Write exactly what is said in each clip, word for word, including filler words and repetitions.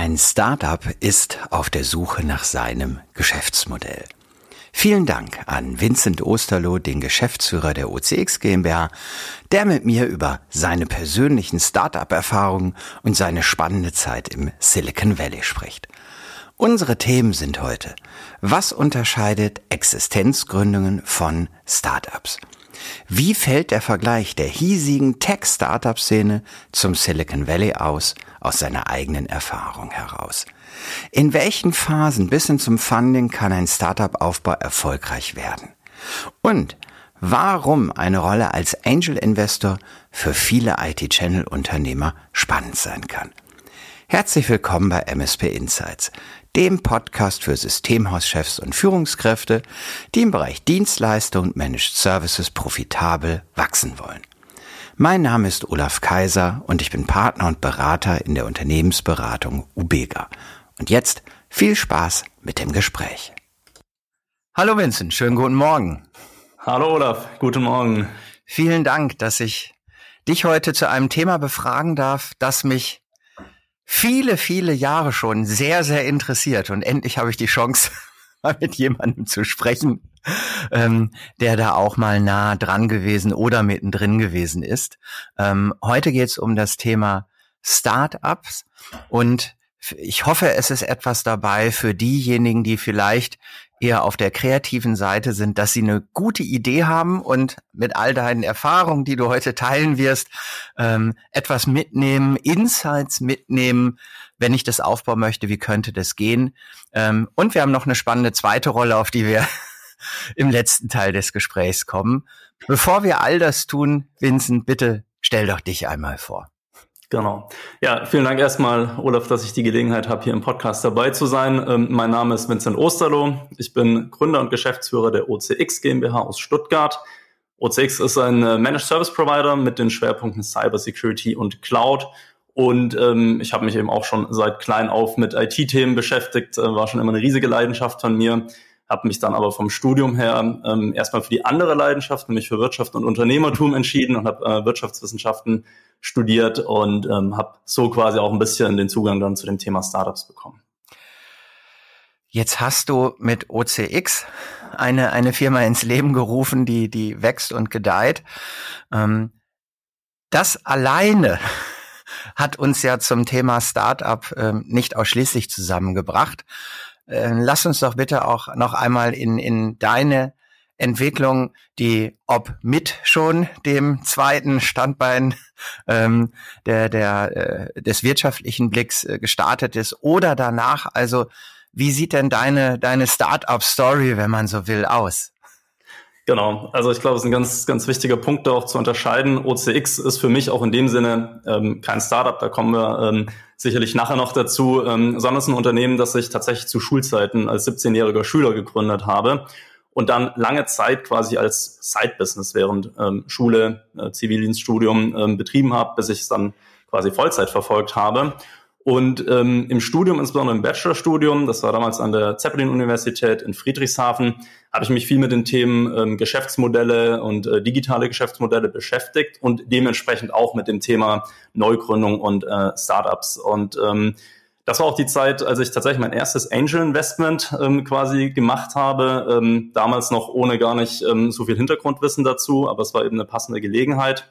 Ein Startup ist auf der Suche nach seinem Geschäftsmodell. Vielen Dank an Vincent Osterloh, den Geschäftsführer der O C X GmbH, der mit mir über seine persönlichen Startup-Erfahrungen und seine spannende Zeit im Silicon Valley spricht. Unsere Themen sind heute: Was unterscheidet Existenzgründungen von Startups? Wie fällt der Vergleich der hiesigen Tech-Startup-Szene zum Silicon Valley aus, aus seiner eigenen Erfahrung heraus? In welchen Phasen bis hin zum Funding kann ein Startup-Aufbau erfolgreich werden? Und warum eine Rolle als Angel-Investor für viele I T-Channel-Unternehmer spannend sein kann? Herzlich willkommen bei M S P Insights, dem Podcast für Systemhauschefs und Führungskräfte, die im Bereich Dienstleistung und Managed Services profitabel wachsen wollen. Mein Name ist Olaf Kaiser und ich bin Partner und Berater in der Unternehmensberatung Ubega. Und jetzt viel Spaß mit dem Gespräch. Hallo Vincent, schönen guten Morgen. Hallo Olaf, guten Morgen. Vielen Dank, dass ich dich heute zu einem Thema befragen darf, das mich viele, viele Jahre schon sehr, sehr interessiert. Und endlich habe ich die Chance, mal mit jemandem zu sprechen, ähm, der da auch mal nah dran gewesen oder mittendrin gewesen ist. Ähm, heute geht es um das Thema Startups und ich hoffe, es ist etwas dabei für diejenigen, die vielleicht eher auf der kreativen Seite sind, dass sie eine gute Idee haben und mit all deinen Erfahrungen, die du heute teilen wirst, ähm, etwas mitnehmen, Insights mitnehmen, wenn ich das aufbauen möchte, wie könnte das gehen? Ähm, und wir haben noch eine spannende zweite Rolle, auf die wir im letzten Teil des Gesprächs kommen. Bevor wir all das tun, Vincent, bitte stell doch dich einmal vor. Genau. Ja, vielen Dank erstmal, Olaf, dass ich die Gelegenheit habe, hier im Podcast dabei zu sein. Ähm, mein Name ist Vincent Osterloh. Ich bin Gründer und Geschäftsführer der O C X GmbH aus Stuttgart. O C X ist ein äh, Managed Service Provider mit den Schwerpunkten Cyber Security und Cloud. Und ähm, ich habe mich eben auch schon seit klein auf mit I T-Themen beschäftigt, äh, war schon immer eine riesige Leidenschaft von mir. Habe mich dann aber vom Studium her ähm, erstmal für die andere Leidenschaft, nämlich für Wirtschaft und Unternehmertum entschieden und habe äh, Wirtschaftswissenschaften studiert und ähm, habe so quasi auch ein bisschen den Zugang dann zu dem Thema Startups bekommen. Jetzt hast du mit O C X eine eine Firma ins Leben gerufen, die die wächst und gedeiht. Ähm, das alleine hat uns ja zum Thema Startup ähm, nicht ausschließlich zusammengebracht. Lass uns doch bitte auch noch einmal in in deine Entwicklung, die ob mit schon dem zweiten Standbein ähm, der der äh, des wirtschaftlichen Blicks äh, gestartet ist oder danach. Also wie sieht denn deine deine Startup-Story, wenn man so will, aus? Genau, also ich glaube, es ist ein ganz, ganz wichtiger Punkt, da auch zu unterscheiden. O C X ist für mich auch in dem Sinne ähm, kein Startup, da kommen wir ähm, sicherlich nachher noch dazu, ähm, sondern es ist ein Unternehmen, das ich tatsächlich zu Schulzeiten als siebzehnjähriger Schüler gegründet habe und dann lange Zeit quasi als Side-Business während ähm, Schule, äh, Zivildienststudium ähm, betrieben habe, bis ich es dann quasi Vollzeit verfolgt habe. Und ähm, im Studium, insbesondere im Bachelorstudium, das war damals an der Zeppelin-Universität in Friedrichshafen, habe ich mich viel mit den Themen ähm, Geschäftsmodelle und äh, digitale Geschäftsmodelle beschäftigt und dementsprechend auch mit dem Thema Neugründung und äh, Startups. Und ähm, das war auch die Zeit, als ich tatsächlich mein erstes Angel-Investment ähm, quasi gemacht habe, ähm, damals noch ohne gar nicht ähm, so viel Hintergrundwissen dazu, aber es war eben eine passende Gelegenheit.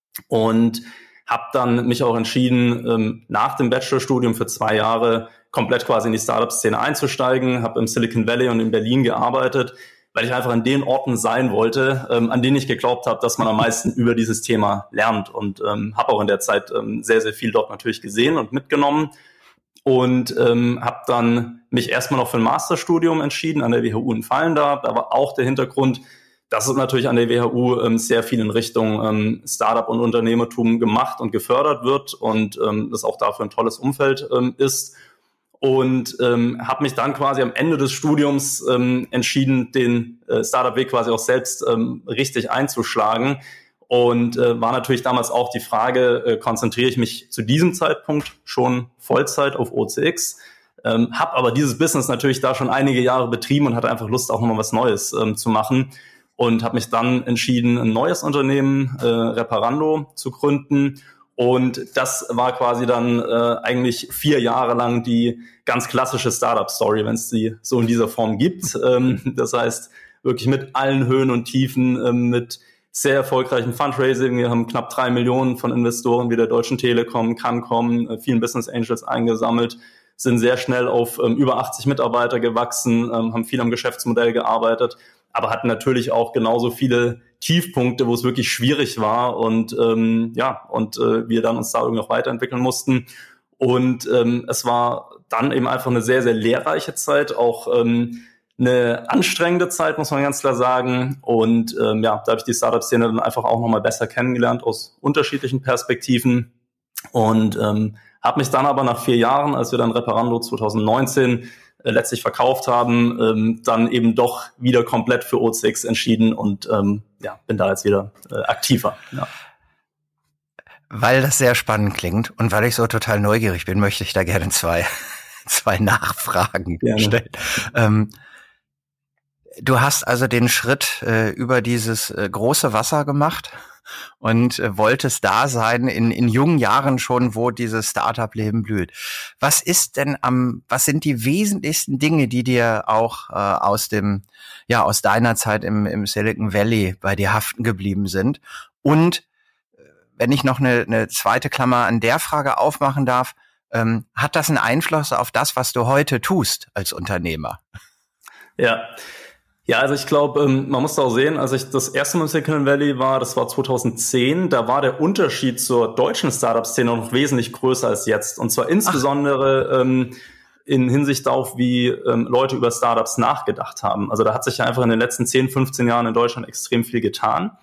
Und habe dann mich auch entschieden, ähm, nach dem Bachelorstudium für zwei Jahre komplett quasi in die Startup-Szene einzusteigen, habe im Silicon Valley und in Berlin gearbeitet, weil ich einfach an den Orten sein wollte, ähm, an denen ich geglaubt habe, dass man am meisten über dieses Thema lernt und ähm, habe auch in der Zeit ähm, sehr, sehr viel dort natürlich gesehen und mitgenommen und ähm, habe dann mich erstmal noch für ein Masterstudium entschieden an der W H U in Vallendar. Da war auch der Hintergrund, dass es natürlich an der W H U ähm, sehr viel in Richtung ähm, Startup und Unternehmertum gemacht und gefördert wird und ähm, das auch dafür ein tolles Umfeld ähm, ist. Und ähm, habe mich dann quasi am Ende des Studiums ähm, entschieden, den äh, Startup-Weg quasi auch selbst ähm, richtig einzuschlagen. Und äh, war natürlich damals auch die Frage, äh, konzentriere ich mich zu diesem Zeitpunkt schon Vollzeit auf O C X? Ähm, habe aber dieses Business natürlich da schon einige Jahre betrieben und hatte einfach Lust, auch nochmal was Neues ähm, zu machen. Und habe mich dann entschieden, ein neues Unternehmen, äh, Reparando, zu gründen Und das war quasi dann äh, eigentlich vier Jahre lang die ganz klassische Startup-Story, wenn es die so in dieser Form gibt. Ähm, das heißt, wirklich mit allen Höhen und Tiefen, ähm, mit sehr erfolgreichem Fundraising. Wir haben knapp drei Millionen von Investoren wie der Deutschen Telekom, Cancom, äh, vielen Business Angels eingesammelt, sind sehr schnell auf ähm, über achtzig Mitarbeiter gewachsen, ähm, haben viel am Geschäftsmodell gearbeitet, aber hatten natürlich auch genauso viele Tiefpunkte, wo es wirklich schwierig war und ähm, ja und äh, wir dann uns da irgendwie noch weiterentwickeln mussten. Und ähm, es war dann eben einfach eine sehr, sehr lehrreiche Zeit, auch ähm, eine anstrengende Zeit, muss man ganz klar sagen. Und ähm, ja, da habe ich die Startup-Szene dann einfach auch nochmal besser kennengelernt aus unterschiedlichen Perspektiven. Und ähm, habe mich dann aber nach vier Jahren, als wir dann Reparando zwanzig neunzehn äh, letztlich verkauft haben, ähm, dann eben doch wieder komplett für O C X entschieden und ähm, ja, bin da jetzt wieder äh, aktiver. Ja. Weil das sehr spannend klingt und weil ich so total neugierig bin, möchte ich da gerne zwei, zwei Nachfragen gerne stellen. Ähm, du hast also den Schritt äh, über dieses äh, große Wasser gemacht und äh, wolltest da sein in, in jungen Jahren schon, wo dieses Startup-Leben blüht. Was ist denn am, was sind die wesentlichsten Dinge, die dir auch äh, aus dem, ja, aus deiner Zeit im, im Silicon Valley bei dir haften geblieben sind? Und wenn ich noch eine, eine zweite Klammer an der Frage aufmachen darf, ähm, hat das einen Einfluss auf das, was du heute tust als Unternehmer? Ja, ja, also ich glaube, ähm, man muss da auch sehen, als ich das erste Mal im Silicon Valley war, das war zwanzig zehn, da war der Unterschied zur deutschen Startup-Szene noch wesentlich größer als jetzt. Und zwar insbesondere ähm, in Hinsicht darauf, wie ähm, Leute über Startups nachgedacht haben. Also da hat sich ja einfach in den letzten zehn, fünfzehn Jahren in Deutschland extrem viel getan.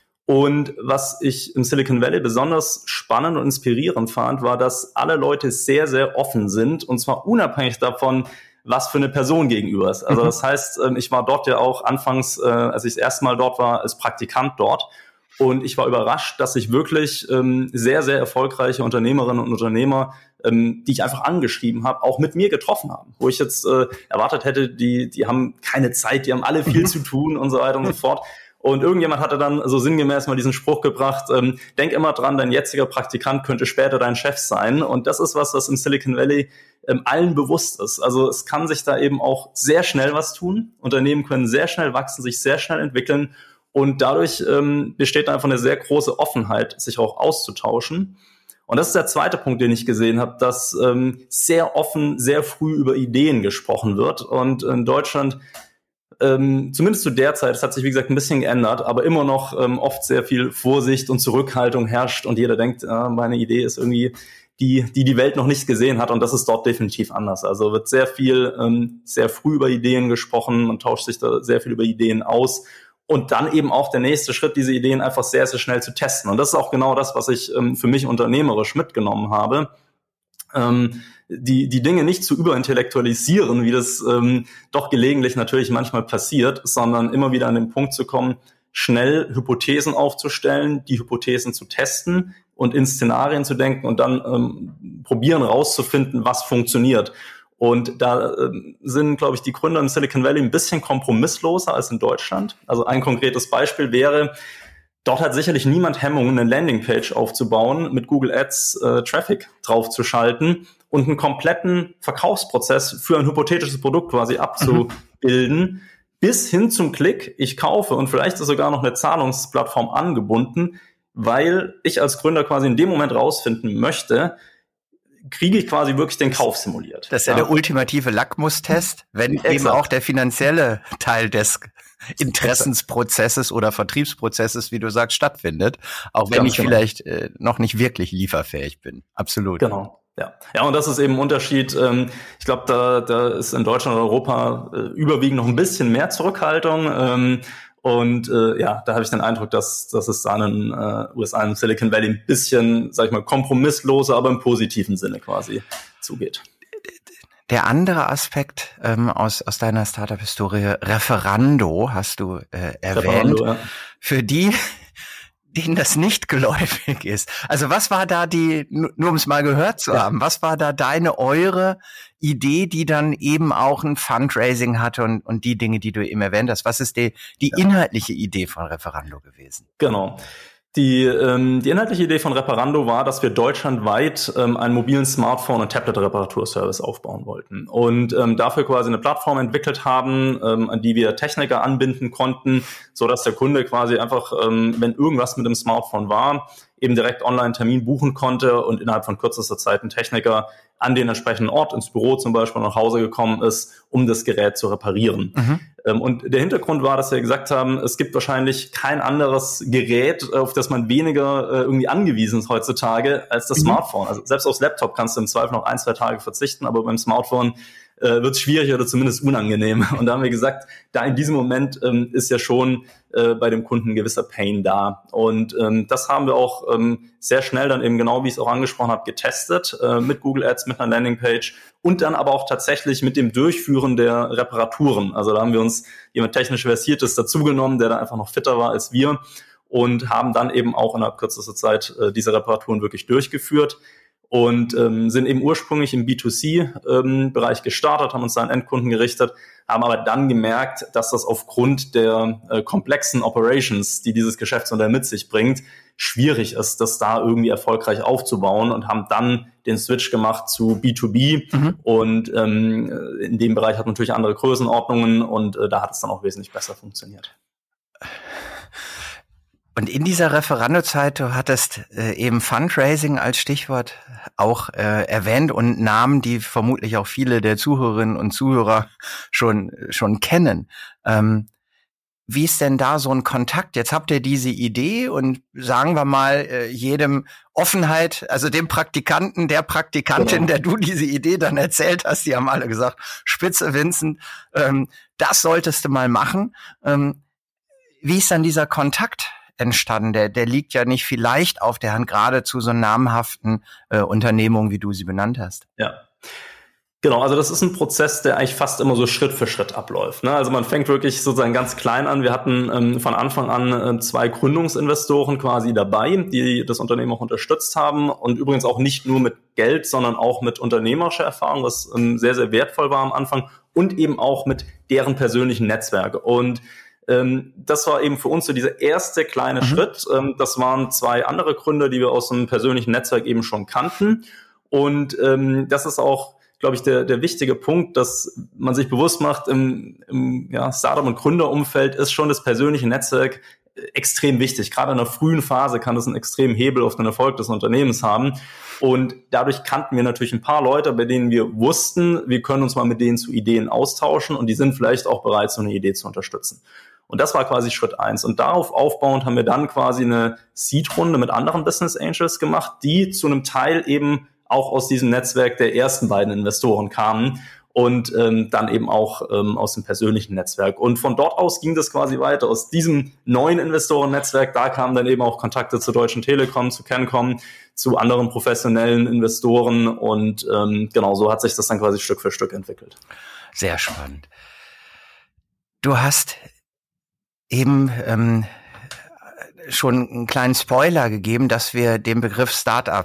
Und was ich im Silicon Valley besonders spannend und inspirierend fand, war, dass alle Leute sehr, sehr offen sind, und zwar unabhängig davon, was für eine Person gegenüber ist. Also das heißt, ich war dort ja auch anfangs, als ich das erste Mal dort war, als Praktikant dort. Und ich war überrascht, dass ich wirklich sehr, sehr erfolgreiche Unternehmerinnen und Unternehmer, die ich einfach angeschrieben habe, auch mit mir getroffen haben. Wo ich jetzt erwartet hätte, die, die haben keine Zeit, die haben alle viel zu tun und so weiter und so fort. Und irgendjemand hatte dann so sinngemäß mal diesen Spruch gebracht, ähm, denk immer dran, dein jetziger Praktikant könnte später dein Chef sein. Und das ist was, was im Silicon Valley ähm, allen bewusst ist. Also es kann sich da eben auch sehr schnell was tun. Unternehmen können sehr schnell wachsen, sich sehr schnell entwickeln. Und dadurch ähm, besteht einfach eine sehr große Offenheit, sich auch auszutauschen. Und das ist der zweite Punkt, den ich gesehen habe, dass ähm, sehr offen, sehr früh über Ideen gesprochen wird. Und in Deutschland Ähm, zumindest zu der Zeit, es hat sich wie gesagt ein bisschen geändert, aber immer noch ähm, oft sehr viel Vorsicht und Zurückhaltung herrscht und jeder denkt, äh, meine Idee ist irgendwie die, die die Welt noch nicht gesehen hat, und das ist dort definitiv anders. Also wird sehr viel, ähm, sehr früh über Ideen gesprochen, man tauscht sich da sehr viel über Ideen aus und dann eben auch der nächste Schritt, diese Ideen einfach sehr, sehr schnell zu testen. Und das ist auch genau das, was ich ähm, für mich unternehmerisch mitgenommen habe. Ähm, die die Dinge nicht zu überintellektualisieren, wie das ähm, doch gelegentlich natürlich manchmal passiert, sondern immer wieder an den Punkt zu kommen, schnell Hypothesen aufzustellen, die Hypothesen zu testen und in Szenarien zu denken und dann ähm, probieren rauszufinden, was funktioniert. Und da äh, sind, glaube ich, die Gründer im Silicon Valley ein bisschen kompromissloser als in Deutschland. Also ein konkretes Beispiel wäre, dort hat sicherlich niemand Hemmungen, eine Landingpage aufzubauen, mit Google Ads äh, Traffic draufzuschalten und einen kompletten Verkaufsprozess für ein hypothetisches Produkt quasi abzubilden, mhm. bis hin zum Klick, ich kaufe, und vielleicht ist sogar noch eine Zahlungsplattform angebunden, weil ich als Gründer quasi in dem Moment rausfinden möchte, kriege ich quasi wirklich den Kauf simuliert. Das ist ja, ja der ultimative Lackmustest, wenn Exakt. eben auch der finanzielle Teil des Interessensprozesses oder Vertriebsprozesses, wie du sagst, stattfindet, auch wenn Ganz ich genau. vielleicht äh, noch nicht wirklich lieferfähig bin. Absolut. Genau. Ja, ja, und das ist eben ein Unterschied. Ähm, ich glaube, da, da ist in Deutschland und Europa äh, überwiegend noch ein bisschen mehr Zurückhaltung. Ähm, und äh, ja, da habe ich den Eindruck, dass, dass es da in den äh, U S A, im Silicon Valley ein bisschen, sag ich mal, kompromissloser, aber im positiven Sinne quasi zugeht. Der andere Aspekt ähm, aus aus deiner Startup-Historie, Reparando, hast du äh, erwähnt. Reparando, ja. Für die, denen das nicht geläufig ist. Also was war da die, nur um es mal gehört zu ja. haben, was war da deine, eure Idee, die dann eben auch ein Fundraising hatte und, und die Dinge, die du eben erwähnt hast? Was ist die, die ja. inhaltliche Idee von Reparando gewesen? Genau. Die, ähm, die inhaltliche Idee von Reparando war, dass wir deutschlandweit ähm, einen mobilen Smartphone- und Tablet-Reparaturservice aufbauen wollten und ähm, dafür quasi eine Plattform entwickelt haben, ähm, an die wir Techniker anbinden konnten, so dass der Kunde quasi einfach, ähm, wenn irgendwas mit dem Smartphone war, eben direkt online einen Termin buchen konnte und innerhalb von kürzester Zeit ein Techniker an den entsprechenden Ort, ins Büro zum Beispiel, nach Hause gekommen ist, um das Gerät zu reparieren. Mhm. Ähm, und der Hintergrund war, dass wir gesagt haben, es gibt wahrscheinlich kein anderes Gerät, auf das man weniger äh, irgendwie angewiesen ist heutzutage, als das mhm. Smartphone. Also selbst aufs Laptop kannst du im Zweifel noch ein, zwei Tage verzichten, aber beim Smartphone äh, wird es schwierig oder zumindest unangenehm. Und da haben wir gesagt, da in diesem Moment ähm, ist ja schon äh, bei dem Kunden ein gewisser Pain da. Und ähm, das haben wir auch ähm, sehr schnell dann eben, genau wie ich es auch angesprochen habe, getestet äh, mit Google Ads, mit einer Landingpage und dann aber auch tatsächlich mit dem Durchführen der Reparaturen. Also da haben wir uns jemand technisch Versiertes dazugenommen, der da einfach noch fitter war als wir und haben dann eben auch innerhalb kürzester Zeit äh, diese Reparaturen wirklich durchgeführt. Und ähm, sind eben ursprünglich im B zwei C-Bereich ähm, gestartet, haben uns da an Endkunden gerichtet, haben aber dann gemerkt, dass das aufgrund der äh, komplexen Operations, die dieses Geschäftsmodell mit sich bringt, schwierig ist, das da irgendwie erfolgreich aufzubauen und haben dann den Switch gemacht zu B zwei B. Mhm. Und ähm, in dem Bereich hat man natürlich andere Größenordnungen und äh, da hat es dann auch wesentlich besser funktioniert. Und in dieser Referando-Zeit, du hattest äh, eben Fundraising als Stichwort auch äh, erwähnt und Namen, die vermutlich auch viele der Zuhörerinnen und Zuhörer schon schon kennen. Ähm, wie ist denn da so ein Kontakt? Jetzt habt ihr diese Idee und sagen wir mal äh, jedem Offenheit, also dem Praktikanten, der Praktikantin, genau, der du diese Idee dann erzählt hast, die haben alle gesagt, Spitze Vincent, ähm, das solltest du mal machen. Ähm, wie ist dann dieser Kontakt entstanden? Der, der liegt ja nicht vielleicht auf der Hand, gerade zu so namhaften äh, Unternehmungen, wie du sie benannt hast. Ja, genau. Also das ist ein Prozess, der eigentlich fast immer so Schritt für Schritt abläuft. Ne? Also man fängt wirklich sozusagen ganz klein an. Wir hatten ähm, von Anfang an äh, zwei Gründungsinvestoren quasi dabei, die das Unternehmen auch unterstützt haben und übrigens auch nicht nur mit Geld, sondern auch mit unternehmerischer Erfahrung, was ähm, sehr, sehr wertvoll war am Anfang und eben auch mit deren persönlichen Netzwerk. Und das war eben für uns so dieser erste kleine mhm. Schritt. Das waren zwei andere Gründer, die wir aus einem persönlichen Netzwerk eben schon kannten. Und ähm, das ist auch, glaube ich, der, der wichtige Punkt, dass man sich bewusst macht, im, im ja, Startup- und Gründerumfeld ist schon das persönliche Netzwerk extrem wichtig. Gerade in einer frühen Phase kann das einen extremen Hebel auf den Erfolg des Unternehmens haben. Und dadurch kannten wir natürlich ein paar Leute, bei denen wir wussten, wir können uns mal mit denen zu Ideen austauschen und die sind vielleicht auch bereit, so eine Idee zu unterstützen. Und das war quasi Schritt eins. Und darauf aufbauend haben wir dann quasi eine Seed-Runde mit anderen Business Angels gemacht, die zu einem Teil eben auch aus diesem Netzwerk der ersten beiden Investoren kamen und ähm, dann eben auch ähm, aus dem persönlichen Netzwerk. Und von dort aus ging das quasi weiter. Aus diesem neuen Investorennetzwerk, da kamen dann eben auch Kontakte zur Deutschen Telekom, zu Cancom, zu anderen professionellen Investoren. Und ähm, genau so hat sich das dann quasi Stück für Stück entwickelt. Sehr spannend. Du hast eben ähm, schon einen kleinen Spoiler gegeben, dass wir den Begriff Startup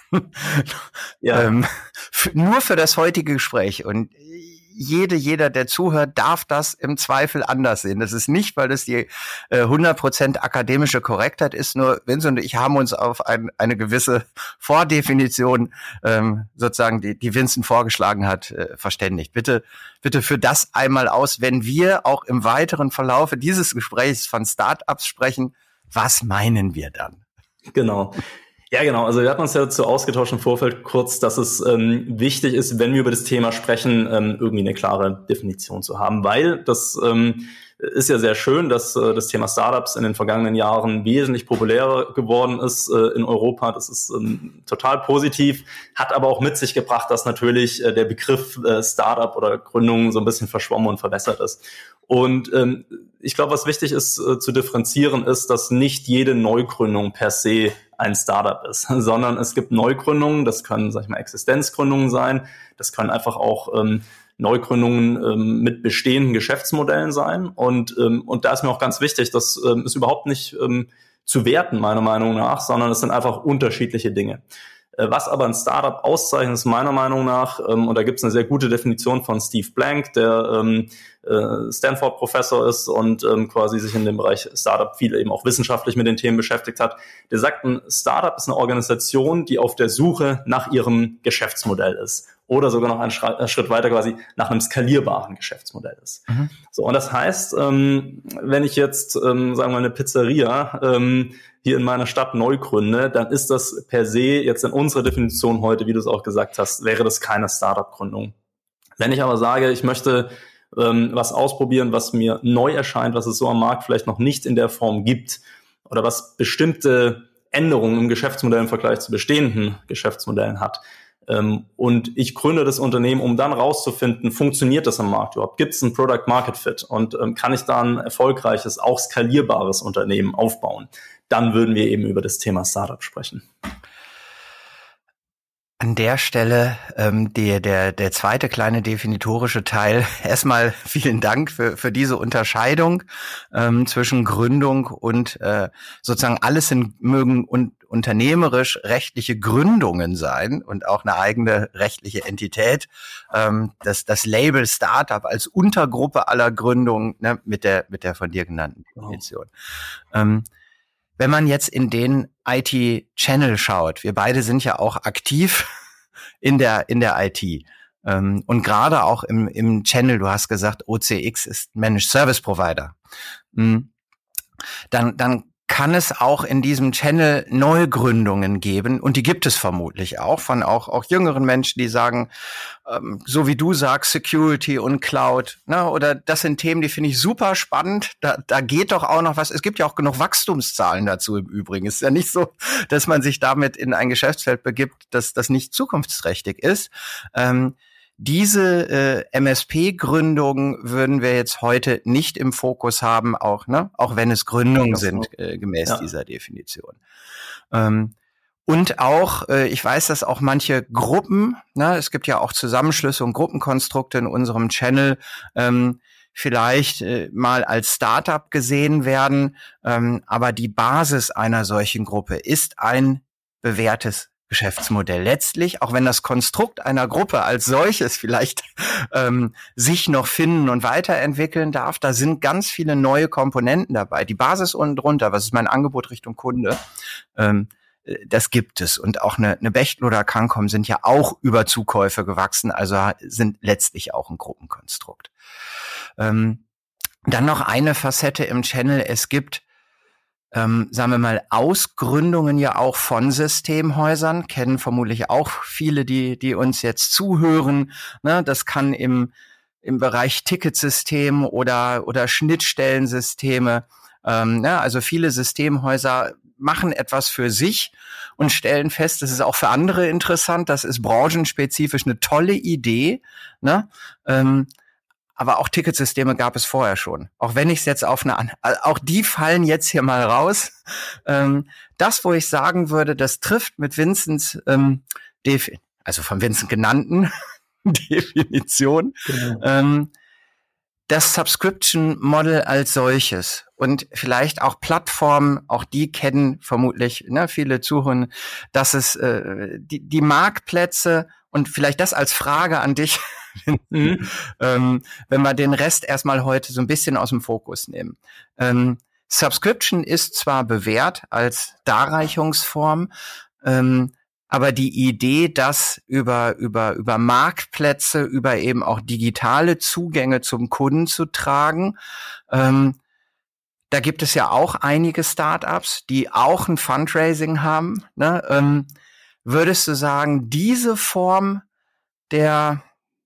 ja. ähm, f- nur für das heutige Gespräch und jede, jeder, der zuhört, darf das im Zweifel anders sehen. Das ist nicht, weil das die äh, hundert Prozent akademische Korrektheit ist, nur Vincent und ich haben uns auf ein, eine gewisse Vordefinition ähm, sozusagen, die, die Vincent vorgeschlagen hat, äh, verständigt. Bitte, bitte für das einmal aus, wenn wir auch im weiteren Verlaufe dieses Gesprächs von Startups sprechen, was meinen wir dann? Genau. Ja, genau. Also wir hatten uns ja dazu ausgetauscht im Vorfeld kurz, dass es ähm, wichtig ist, wenn wir über das Thema sprechen, ähm, irgendwie eine klare Definition zu haben, weil das ähm, ist ja sehr schön, dass äh, das Thema Startups in den vergangenen Jahren wesentlich populärer geworden ist äh, in Europa. Das ist ähm, total positiv, hat aber auch mit sich gebracht, dass natürlich äh, der Begriff äh, Startup oder Gründung so ein bisschen verschwommen und verwässert ist. Und ähm, ich glaube, was wichtig ist äh, zu differenzieren, ist, dass nicht jede Neugründung per se ein Startup ist, sondern es gibt Neugründungen, das können, sag ich mal, Existenzgründungen sein, das können einfach auch ähm, Neugründungen ähm, mit bestehenden Geschäftsmodellen sein. Und ähm, und da ist mir auch ganz wichtig, das ähm, ist überhaupt nicht ähm, zu werten, meiner Meinung nach, sondern es sind einfach unterschiedliche Dinge. Was aber ein Startup auszeichnet, ist meiner Meinung nach, ähm, und da gibt es eine sehr gute Definition von Steve Blank, der ähm, äh, Stanford-Professor ist und ähm, quasi sich in dem Bereich Startup viel eben auch wissenschaftlich mit den Themen beschäftigt hat. Der sagt, ein Startup ist eine Organisation, die auf der Suche nach ihrem Geschäftsmodell ist. Oder sogar noch einen Schritt weiter quasi nach einem skalierbaren Geschäftsmodell ist. Mhm. So, und das heißt, ähm, wenn ich jetzt, ähm, sagen wir mal, eine Pizzeria ähm, hier in meiner Stadt neu gründe, dann ist das per se jetzt in unserer Definition heute, wie du es auch gesagt hast, wäre das keine Startup-Gründung. Wenn ich aber sage, ich möchte ähm, was ausprobieren, was mir neu erscheint, was es so am Markt vielleicht noch nicht in der Form gibt oder was bestimmte Änderungen im Geschäftsmodell im Vergleich zu bestehenden Geschäftsmodellen hat, Ähm, und ich gründe das Unternehmen, um dann rauszufinden, funktioniert das am Markt überhaupt? Gibt es ein Product Market Fit? Und ähm, kann ich da ein erfolgreiches, auch skalierbares Unternehmen aufbauen? Dann würden wir eben über das Thema Startup sprechen. An der Stelle ähm, der, der, der zweite kleine definitorische Teil. Erstmal vielen Dank für, für diese Unterscheidung ähm, zwischen Gründung und äh, sozusagen alles in, mögen und unternehmerisch rechtliche Gründungen sein und auch eine eigene rechtliche Entität. Ähm, das, das Label Startup als Untergruppe aller Gründungen, ne, mit der, mit der von dir genannten Definition. Oh. Ähm, Wenn man jetzt in den I T-Channel schaut, wir beide sind ja auch aktiv in der in der I T ähm, und gerade auch im im Channel, du hast gesagt, O C X ist Managed Service Provider, mhm. dann dann kann es auch in diesem Channel Neugründungen geben und die gibt es vermutlich auch von auch auch jüngeren Menschen, die sagen, ähm, so wie du sagst, Security und Cloud, ne, oder das sind Themen, die finde ich super spannend. Da da geht doch auch noch was. Es gibt ja auch genug Wachstumszahlen dazu im Übrigen. Es ist ja nicht so, dass man sich damit in ein Geschäftsfeld begibt, das das nicht zukunftsträchtig ist. Ähm, Diese äh, M S P-Gründungen würden wir jetzt heute nicht im Fokus haben, auch ne, auch wenn es Gründungen sind, äh, gemäß ja. dieser Definition. Ähm, und auch, äh, ich weiß, dass auch manche Gruppen, ne, es gibt ja auch Zusammenschlüsse und Gruppenkonstrukte in unserem Channel, ähm, vielleicht äh, mal als Startup gesehen werden, ähm, aber die Basis einer solchen Gruppe ist ein bewährtes Geschäftsmodell. Letztlich, auch wenn das Konstrukt einer Gruppe als solches vielleicht ähm, sich noch finden und weiterentwickeln darf, da sind ganz viele neue Komponenten dabei. Die Basis unten drunter, was ist mein Angebot Richtung Kunde, ähm, das gibt es. Und auch eine, eine Bechtle oder Cancom sind ja auch über Zukäufe gewachsen, also sind letztlich auch ein Gruppenkonstrukt. Ähm, dann noch eine Facette im Channel. Es gibt Ähm, sagen wir mal, Ausgründungen ja auch von Systemhäusern, kennen vermutlich auch viele, die die uns jetzt zuhören. Ne, das kann im im Bereich Ticketsystem oder oder Schnittstellensysteme, ähm, ne, also viele Systemhäuser machen etwas für sich und stellen fest, das ist auch für andere interessant, das ist branchenspezifisch eine tolle Idee, ne? Ähm, Aber auch Ticketsysteme gab es vorher schon. Auch wenn ich es jetzt auf eine, an- auch die fallen jetzt hier mal raus. Ähm, das, wo ich sagen würde, das trifft mit Vincents, ähm, Defi- also von Vincent genannten Definition, genau. ähm, das Subscription Model als solches und vielleicht auch Plattformen, auch die kennen vermutlich, ne, viele Zuhörer, dass es äh, die, die Marktplätze und vielleicht das als Frage an dich, mhm. ähm, wenn wir den Rest erstmal heute so ein bisschen aus dem Fokus nehmen. Ähm, Subscription ist zwar bewährt als Darreichungsform, ähm, aber die Idee, das über über über Marktplätze, über eben auch digitale Zugänge zum Kunden zu tragen, ähm, da gibt es ja auch einige Startups, die auch ein Fundraising haben. Ne? Ähm, würdest du sagen, diese Form der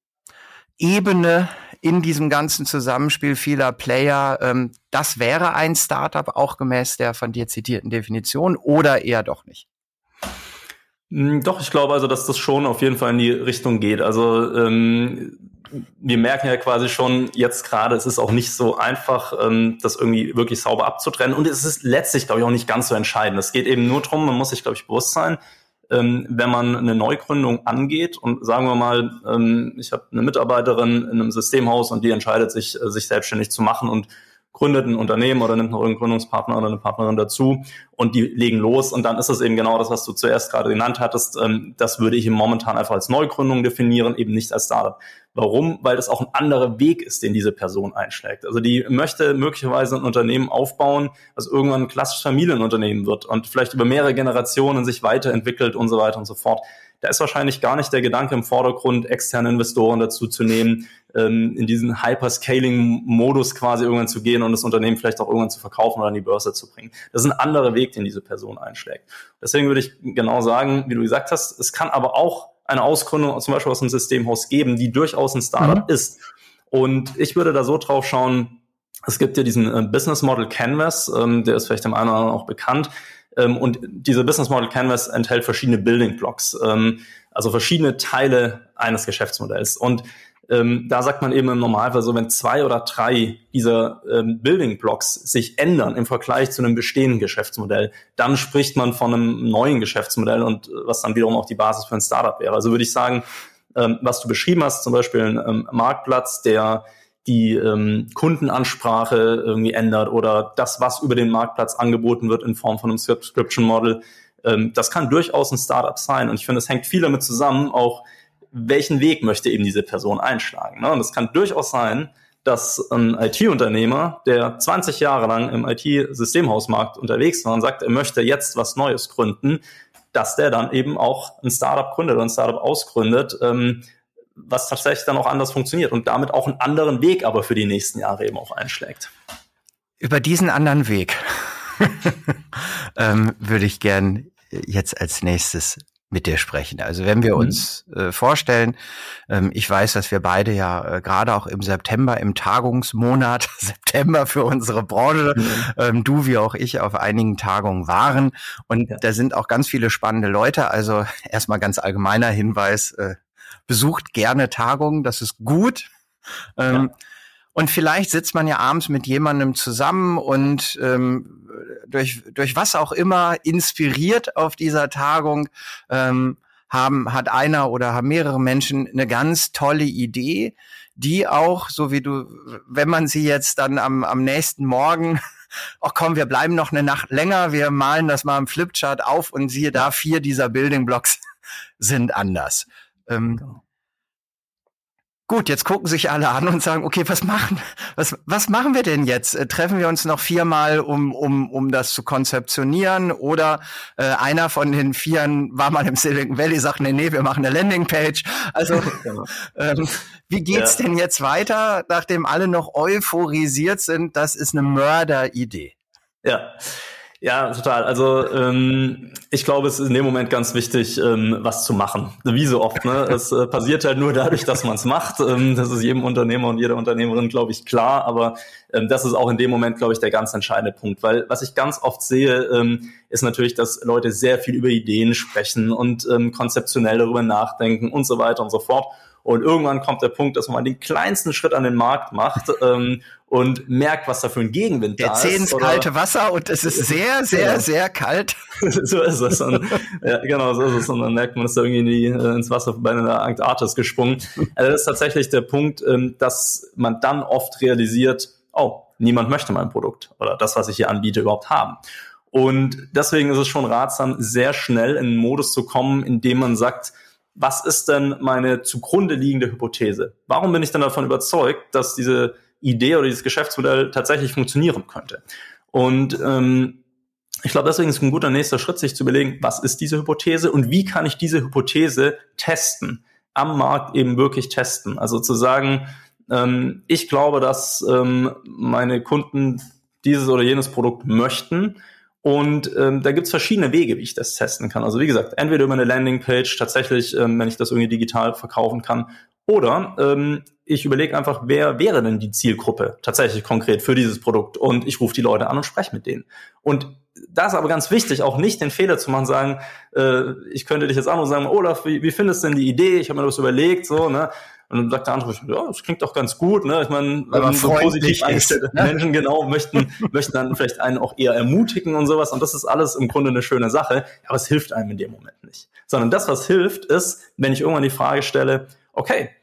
Ebene in diesem ganzen Zusammenspiel vieler Player, ähm, das wäre ein Startup auch gemäß der von dir zitierten Definition oder eher doch nicht? Doch, ich glaube also, dass das schon auf jeden Fall in die Richtung geht. Also ähm, wir merken ja quasi schon jetzt gerade, es ist auch nicht so einfach, ähm, das irgendwie wirklich sauber abzutrennen. Und es ist letztlich, glaube ich, auch nicht ganz so entscheidend. Es geht eben nur darum, man muss sich, glaube ich, bewusst sein, ähm, wenn man eine Neugründung angeht und sagen wir mal, ähm, ich habe eine Mitarbeiterin in einem Systemhaus und die entscheidet sich, äh, sich selbstständig zu machen und gründet ein Unternehmen oder nimmt noch irgendeinen Gründungspartner oder eine Partnerin dazu und die legen los und dann ist es eben genau das, was du zuerst gerade genannt hattest. Ähm, das würde ich im momentan einfach als Neugründung definieren, eben nicht als Startup. Warum? Weil das auch ein anderer Weg ist, den diese Person einschlägt. Also die möchte möglicherweise ein Unternehmen aufbauen, was irgendwann ein klassisches Familienunternehmen wird und vielleicht über mehrere Generationen sich weiterentwickelt und so weiter und so fort. Da ist wahrscheinlich gar nicht der Gedanke im Vordergrund, externe Investoren dazu zu nehmen, ähm, in diesen Hyperscaling-Modus quasi irgendwann zu gehen und das Unternehmen vielleicht auch irgendwann zu verkaufen oder an die Börse zu bringen. Das ist ein anderer Weg, den diese Person einschlägt. Deswegen würde ich genau sagen, wie du gesagt hast, es kann aber auch eine Ausgründung zum Beispiel aus einem Systemhaus geben, die durchaus ein Startup mhm. ist. Und ich würde da so drauf schauen, es gibt ja diesen äh, Business Model Canvas, ähm, der ist vielleicht dem einen oder anderen auch bekannt. Ähm, und dieser Business Model Canvas enthält verschiedene Building Blocks, ähm, also verschiedene Teile eines Geschäftsmodells. Und ähm, da sagt man eben im Normalfall so, wenn zwei oder drei dieser ähm, Building Blocks sich ändern im Vergleich zu einem bestehenden Geschäftsmodell, dann spricht man von einem neuen Geschäftsmodell und äh, was dann wiederum auch die Basis für ein Startup wäre. Also würde ich sagen, ähm, was du beschrieben hast, zum Beispiel ein ähm, Marktplatz, der die ähm, Kundenansprache irgendwie ändert oder das, was über den Marktplatz angeboten wird in Form von einem Subscription Model, ähm, das kann durchaus ein Startup sein. Und ich finde, es hängt viel damit zusammen, auch welchen Weg möchte eben diese Person einschlagen. Ne? Und es kann durchaus sein, dass ein I T-Unternehmer, der zwanzig Jahre lang im I T-Systemhausmarkt unterwegs war und sagt, er möchte jetzt was Neues gründen, dass der dann eben auch ein Startup gründet oder ein Startup ausgründet, ähm, was tatsächlich dann auch anders funktioniert und damit auch einen anderen Weg aber für die nächsten Jahre eben auch einschlägt. Über diesen anderen Weg ähm, würde ich gern jetzt als nächstes mit dir sprechen. Also wenn wir uns äh, vorstellen, ähm, ich weiß, dass wir beide ja äh, gerade auch im September, im Tagungsmonat September für unsere Branche, mhm. ähm, du wie auch ich, auf einigen Tagungen waren und ja. da sind auch ganz viele spannende Leute. Also erstmal ganz allgemeiner Hinweis, äh, besucht gerne Tagungen, das ist gut. Ähm, ja. Und vielleicht sitzt man ja abends mit jemandem zusammen und ähm, durch durch was auch immer inspiriert auf dieser Tagung ähm, haben hat einer oder haben mehrere Menschen eine ganz tolle Idee, die auch, so wie du, wenn man sie jetzt dann am am nächsten Morgen, ach komm, wir bleiben noch eine Nacht länger, wir malen das mal im Flipchart auf und siehe da, vier dieser Building Blocks sind anders. Ähm, Gut, jetzt gucken sich alle an und sagen, okay, was machen, was, was machen wir denn jetzt? Äh, treffen wir uns noch viermal, um, um, um das zu konzeptionieren? Oder äh, einer von den Vieren war mal im Silicon Valley, sagt, nee, nee, wir machen eine Landingpage. Also, genau. ähm, wie geht's ja. denn jetzt weiter, nachdem alle noch euphorisiert sind? Das ist eine Mörderidee. Ja. Ja, total. Also ähm, ich glaube, es ist in dem Moment ganz wichtig, ähm, was zu machen. Wie so oft. Ne? Es äh, passiert halt nur dadurch, dass man es macht. Ähm, das ist jedem Unternehmer und jeder Unternehmerin, glaube ich, klar. Aber ähm, das ist auch in dem Moment, glaube ich, der ganz entscheidende Punkt. Weil was ich ganz oft sehe, ähm, ist natürlich, dass Leute sehr viel über Ideen sprechen und ähm, konzeptionell darüber nachdenken und so weiter und so fort. Und irgendwann kommt der Punkt, dass man den kleinsten Schritt an den Markt macht ähm, und merkt, was da für ein Gegenwind der da ist. Der Zeh ins kalte Wasser und es ist sehr, sehr, ja. sehr kalt. So ist es. Und, ja, genau, so ist es. Und dann merkt man, ist da irgendwie in die, äh, ins Wasser bei einer Antarktis gesprungen. Also das ist tatsächlich der Punkt, ähm, dass man dann oft realisiert, oh, niemand möchte mein Produkt oder das, was ich hier anbiete, überhaupt haben. Und deswegen ist es schon ratsam, sehr schnell in einen Modus zu kommen, in dem man sagt, was ist denn meine zugrunde liegende Hypothese? Warum bin ich denn davon überzeugt, dass diese Idee oder dieses Geschäftsmodell tatsächlich funktionieren könnte? Und ähm, ich glaube, deswegen ist ein guter nächster Schritt, sich zu überlegen, was ist diese Hypothese und wie kann ich diese Hypothese testen, am Markt eben wirklich testen. Also zu sagen, ähm, ich glaube, dass ähm, meine Kunden dieses oder jenes Produkt möchten. Und ähm, da gibt's verschiedene Wege, wie ich das testen kann. Also wie gesagt, entweder über eine Landingpage, tatsächlich, ähm, wenn ich das irgendwie digital verkaufen kann, oder ähm, ich überlege einfach, wer wäre denn die Zielgruppe tatsächlich konkret für dieses Produkt und ich rufe die Leute an und spreche mit denen. Und da ist aber ganz wichtig, auch nicht den Fehler zu machen, sagen, äh, ich könnte dich jetzt anrufen und sagen, Olaf, wie, wie findest du denn die Idee? Ich habe mir das überlegt, so, ne? Und dann sagt der andere, ja, das klingt doch ganz gut, ne? Ich meine, ähm, so positiv eingestellte ne? Menschen genau möchten möchten dann vielleicht einen auch eher ermutigen und sowas. Und das ist alles im Grunde eine schöne Sache, aber es hilft einem in dem Moment nicht. Sondern das, was hilft, ist, wenn ich irgendwann die Frage stelle, okay,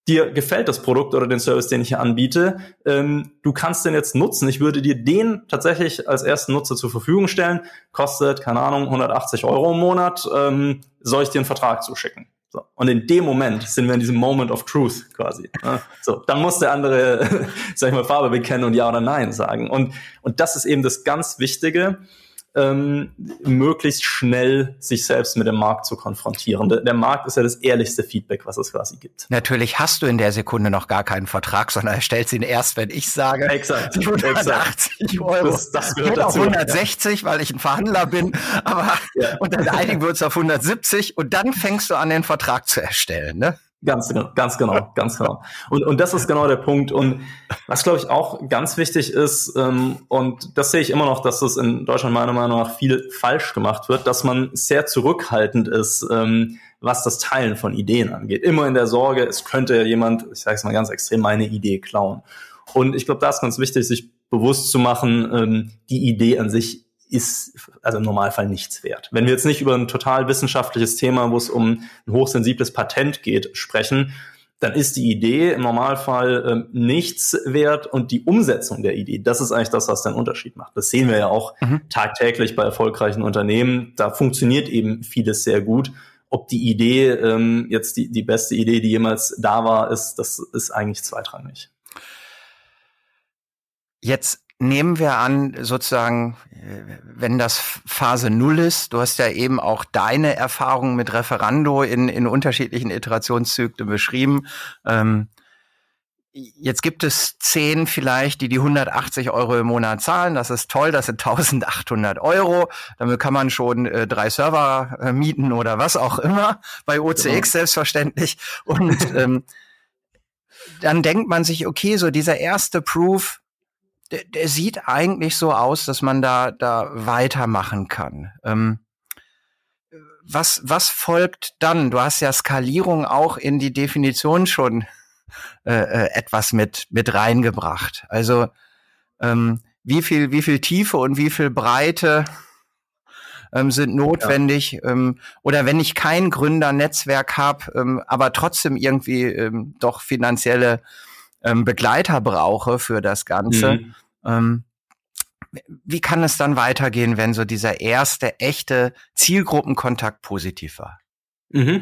dir gefällt das Produkt oder den Service, den ich hier anbiete, ähm, du kannst den jetzt nutzen. Ich würde dir den tatsächlich als ersten Nutzer zur Verfügung stellen. Kostet, keine Ahnung, hundertachtzig Euro im Monat. Ähm, soll ich dir einen Vertrag zuschicken? So. Und in dem Moment sind wir in diesem Moment of Truth quasi. Ne? So, dann muss der andere, sag ich mal, Farbe bekennen und Ja oder Nein sagen. Und, und das ist eben das ganz Wichtige, ähm, möglichst schnell sich selbst mit dem Markt zu konfrontieren. Der, der Markt ist ja das ehrlichste Feedback, was es quasi gibt. Natürlich hast du in der Sekunde noch gar keinen Vertrag, sondern er stellt ihn erst, wenn ich sage, exakt, hundertachtzig Euro. Das, das gehört dazu. hundertsechzig, ja. Weil ich ein Verhandler bin, aber ja. Und dann einigen wir uns auf hundertsiebzig und dann fängst du an, den Vertrag zu erstellen, ne? Ganz genau, ganz genau, ganz genau. Und, und das ist genau der Punkt. Und was, glaube ich, auch ganz wichtig ist, ähm, und das sehe ich immer noch, dass das in Deutschland meiner Meinung nach viel falsch gemacht wird, dass man sehr zurückhaltend ist, ähm, was das Teilen von Ideen angeht. Immer in der Sorge, es könnte ja jemand, ich sage es mal ganz extrem, meine Idee klauen. Und ich glaube, da ist ganz wichtig, sich bewusst zu machen, ähm, die Idee an sich ist also im Normalfall nichts wert. Wenn wir jetzt nicht über ein total wissenschaftliches Thema, wo es um ein hochsensibles Patent geht, sprechen, dann ist die Idee im Normalfall ähm, nichts wert und die Umsetzung der Idee, das ist eigentlich das, was den Unterschied macht. Das sehen wir ja auch mhm. tagtäglich bei erfolgreichen Unternehmen. Da funktioniert eben vieles sehr gut. Ob die Idee ähm, jetzt die, die beste Idee, die jemals da war, ist, das ist eigentlich zweitrangig. Jetzt nehmen wir an, sozusagen, wenn das Phase Null ist, du hast ja eben auch deine Erfahrungen mit Referando in, in unterschiedlichen Iterationszyklen beschrieben. Ähm, jetzt gibt es zehn vielleicht, die die hundertachtzig Euro im Monat zahlen. Das ist toll, das sind eintausendachthundert Euro. Damit kann man schon äh, drei Server äh, mieten oder was auch immer. Bei O C X selbstverständlich. Und ähm, dann denkt man sich, okay, so dieser erste Proof, Der, der sieht eigentlich so aus, dass man da da weitermachen kann. Ähm, was was folgt dann? Du hast ja Skalierung auch in die Definition schon äh, äh, etwas mit mit reingebracht. Also ähm, wie viel wie viel Tiefe und wie viel Breite ähm, sind notwendig? Ja. Ähm, oder wenn ich kein Gründernetzwerk habe, ähm, aber trotzdem irgendwie ähm, doch finanzielle ähm, Begleiter brauche für das Ganze. Mhm. Ähm, wie kann es dann weitergehen, wenn so dieser erste echte Zielgruppenkontakt positiv war? Mhm.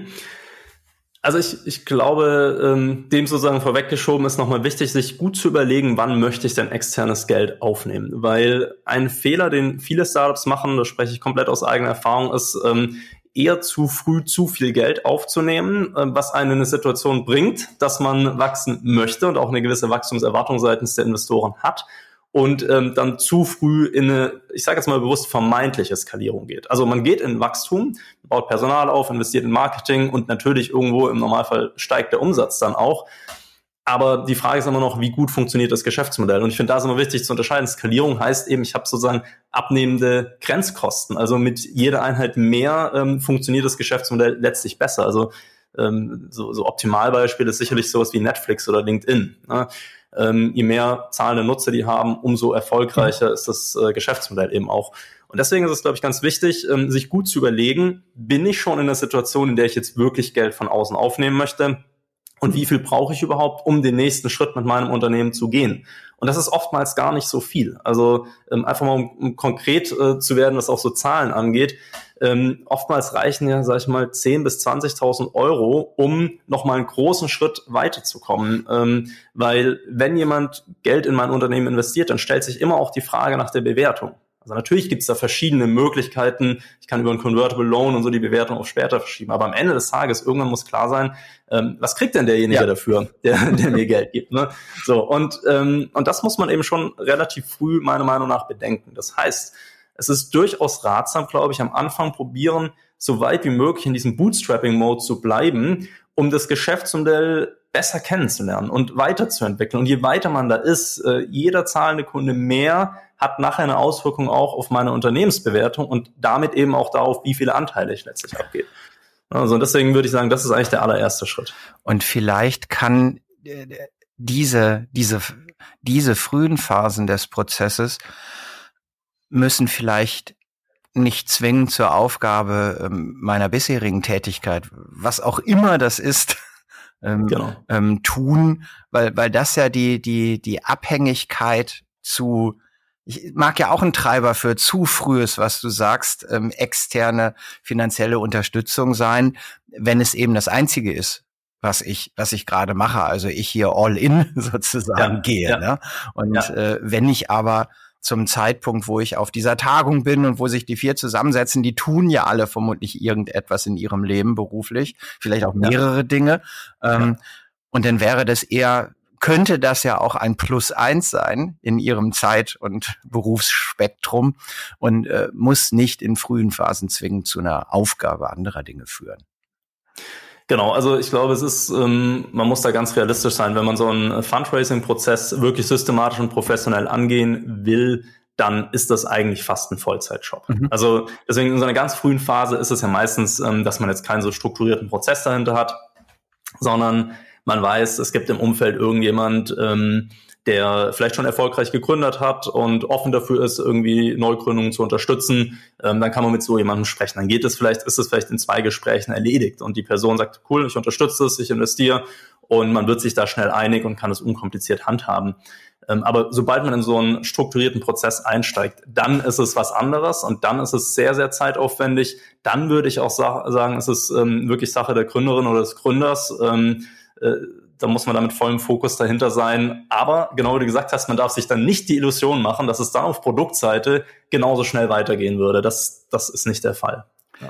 Also ich, ich glaube, ähm, dem sozusagen vorweggeschoben ist nochmal wichtig, sich gut zu überlegen, wann möchte ich denn externes Geld aufnehmen. Weil ein Fehler, den viele Startups machen, da spreche ich komplett aus eigener Erfahrung, ist, ähm, eher zu früh zu viel Geld aufzunehmen, was einen in eine Situation bringt, dass man wachsen möchte und auch eine gewisse Wachstumserwartung seitens der Investoren hat und ähm, dann zu früh in eine, ich sage jetzt mal bewusst, vermeintliche Skalierung geht. Also man geht in Wachstum, baut Personal auf, investiert in Marketing und natürlich irgendwo im Normalfall steigt der Umsatz dann auch. Aber die Frage ist immer noch, wie gut funktioniert das Geschäftsmodell? Und ich finde, da ist immer wichtig zu unterscheiden. Skalierung heißt eben, ich habe sozusagen abnehmende Grenzkosten. Also mit jeder Einheit mehr ähm, funktioniert das Geschäftsmodell letztlich besser. Also ähm, so, so Optimalbeispiel ist sicherlich sowas wie Netflix oder LinkedIn. Ne? Ähm, je mehr zahlende Nutzer die haben, umso erfolgreicher ist das äh, Geschäftsmodell eben auch. Und deswegen ist es, glaube ich, ganz wichtig, ähm, sich gut zu überlegen, bin ich schon in einer Situation, in der ich jetzt wirklich Geld von außen aufnehmen möchte? Und wie viel brauche ich überhaupt, um den nächsten Schritt mit meinem Unternehmen zu gehen? Und das ist oftmals gar nicht so viel. Also ähm, einfach mal, um, um konkret äh, zu werden, was auch so Zahlen angeht. Ähm, oftmals reichen ja, sag ich mal, zehntausend bis zwanzigtausend Euro, um nochmal einen großen Schritt weiterzukommen. Ähm, weil wenn jemand Geld in mein Unternehmen investiert, dann stellt sich immer auch die Frage nach der Bewertung. Also natürlich gibt es da verschiedene Möglichkeiten. Ich kann über einen Convertible Loan und so die Bewertung auf später verschieben. Aber am Ende des Tages, irgendwann muss klar sein, ähm, was kriegt denn derjenige ja. dafür, der, der mir Geld gibt. Ne? So und ähm, und das muss man eben schon relativ früh meiner Meinung nach bedenken. Das heißt, es ist durchaus ratsam, glaube ich, am Anfang probieren, so weit wie möglich in diesem Bootstrapping-Mode zu bleiben, um das Geschäftsmodell besser kennenzulernen und weiterzuentwickeln. Und je weiter man da ist, äh, jeder zahlende Kunde mehr hat nachher eine Auswirkung auch auf meine Unternehmensbewertung und damit eben auch darauf, wie viele Anteile ich letztlich abgebe. Also deswegen würde ich sagen, das ist eigentlich der allererste Schritt. Und vielleicht kann diese, diese, diese frühen Phasen des Prozesses müssen vielleicht nicht zwingend zur Aufgabe meiner bisherigen Tätigkeit, was auch immer das ist, ähm, genau. ähm, tun, weil weil das ja die die die Abhängigkeit zu, ich mag ja auch ein Treiber für zu frühes, was du sagst, ähm, externe finanzielle Unterstützung sein, wenn es eben das Einzige ist, was ich was ich gerade mache, also ich hier all in sozusagen Ja, gehe, ja, ne? Und ja. äh, wenn ich aber zum Zeitpunkt, wo ich auf dieser Tagung bin und wo sich die vier zusammensetzen, die tun ja alle vermutlich irgendetwas in ihrem Leben beruflich, vielleicht auch mehrere ja. Dinge. Ähm, ja. Und dann wäre das eher, könnte das ja auch ein Plus eins sein in ihrem Zeit- und Berufsspektrum und äh, muss nicht in frühen Phasen zwingend zu einer Aufgabe anderer Dinge führen. Genau, also ich glaube, es ist, ähm, man muss da ganz realistisch sein. Wenn man so einen Fundraising-Prozess wirklich systematisch und professionell angehen will, dann ist das eigentlich fast ein Vollzeitjob. Mhm. Also deswegen in so einer ganz frühen Phase ist es ja meistens, ähm, dass man jetzt keinen so strukturierten Prozess dahinter hat, sondern man weiß, es gibt im Umfeld irgendjemand, ähm, der vielleicht schon erfolgreich gegründet hat und offen dafür ist, irgendwie Neugründungen zu unterstützen, ähm, dann kann man mit so jemandem sprechen. Dann geht es vielleicht, ist es vielleicht in zwei Gesprächen erledigt und die Person sagt, cool, ich unterstütze es, ich investiere und man wird sich da schnell einig und kann es unkompliziert handhaben. Ähm, aber sobald man in so einen strukturierten Prozess einsteigt, dann ist es was anderes und dann ist es sehr, sehr zeitaufwendig. Dann würde ich auch sa- sagen, es ist ähm, wirklich Sache der Gründerin oder des Gründers, ähm, äh, da muss man da mit vollem Fokus dahinter sein. Aber genau wie du gesagt hast, man darf sich dann nicht die Illusion machen, dass es dann auf Produktseite genauso schnell weitergehen würde. Das, das ist nicht der Fall. Ja.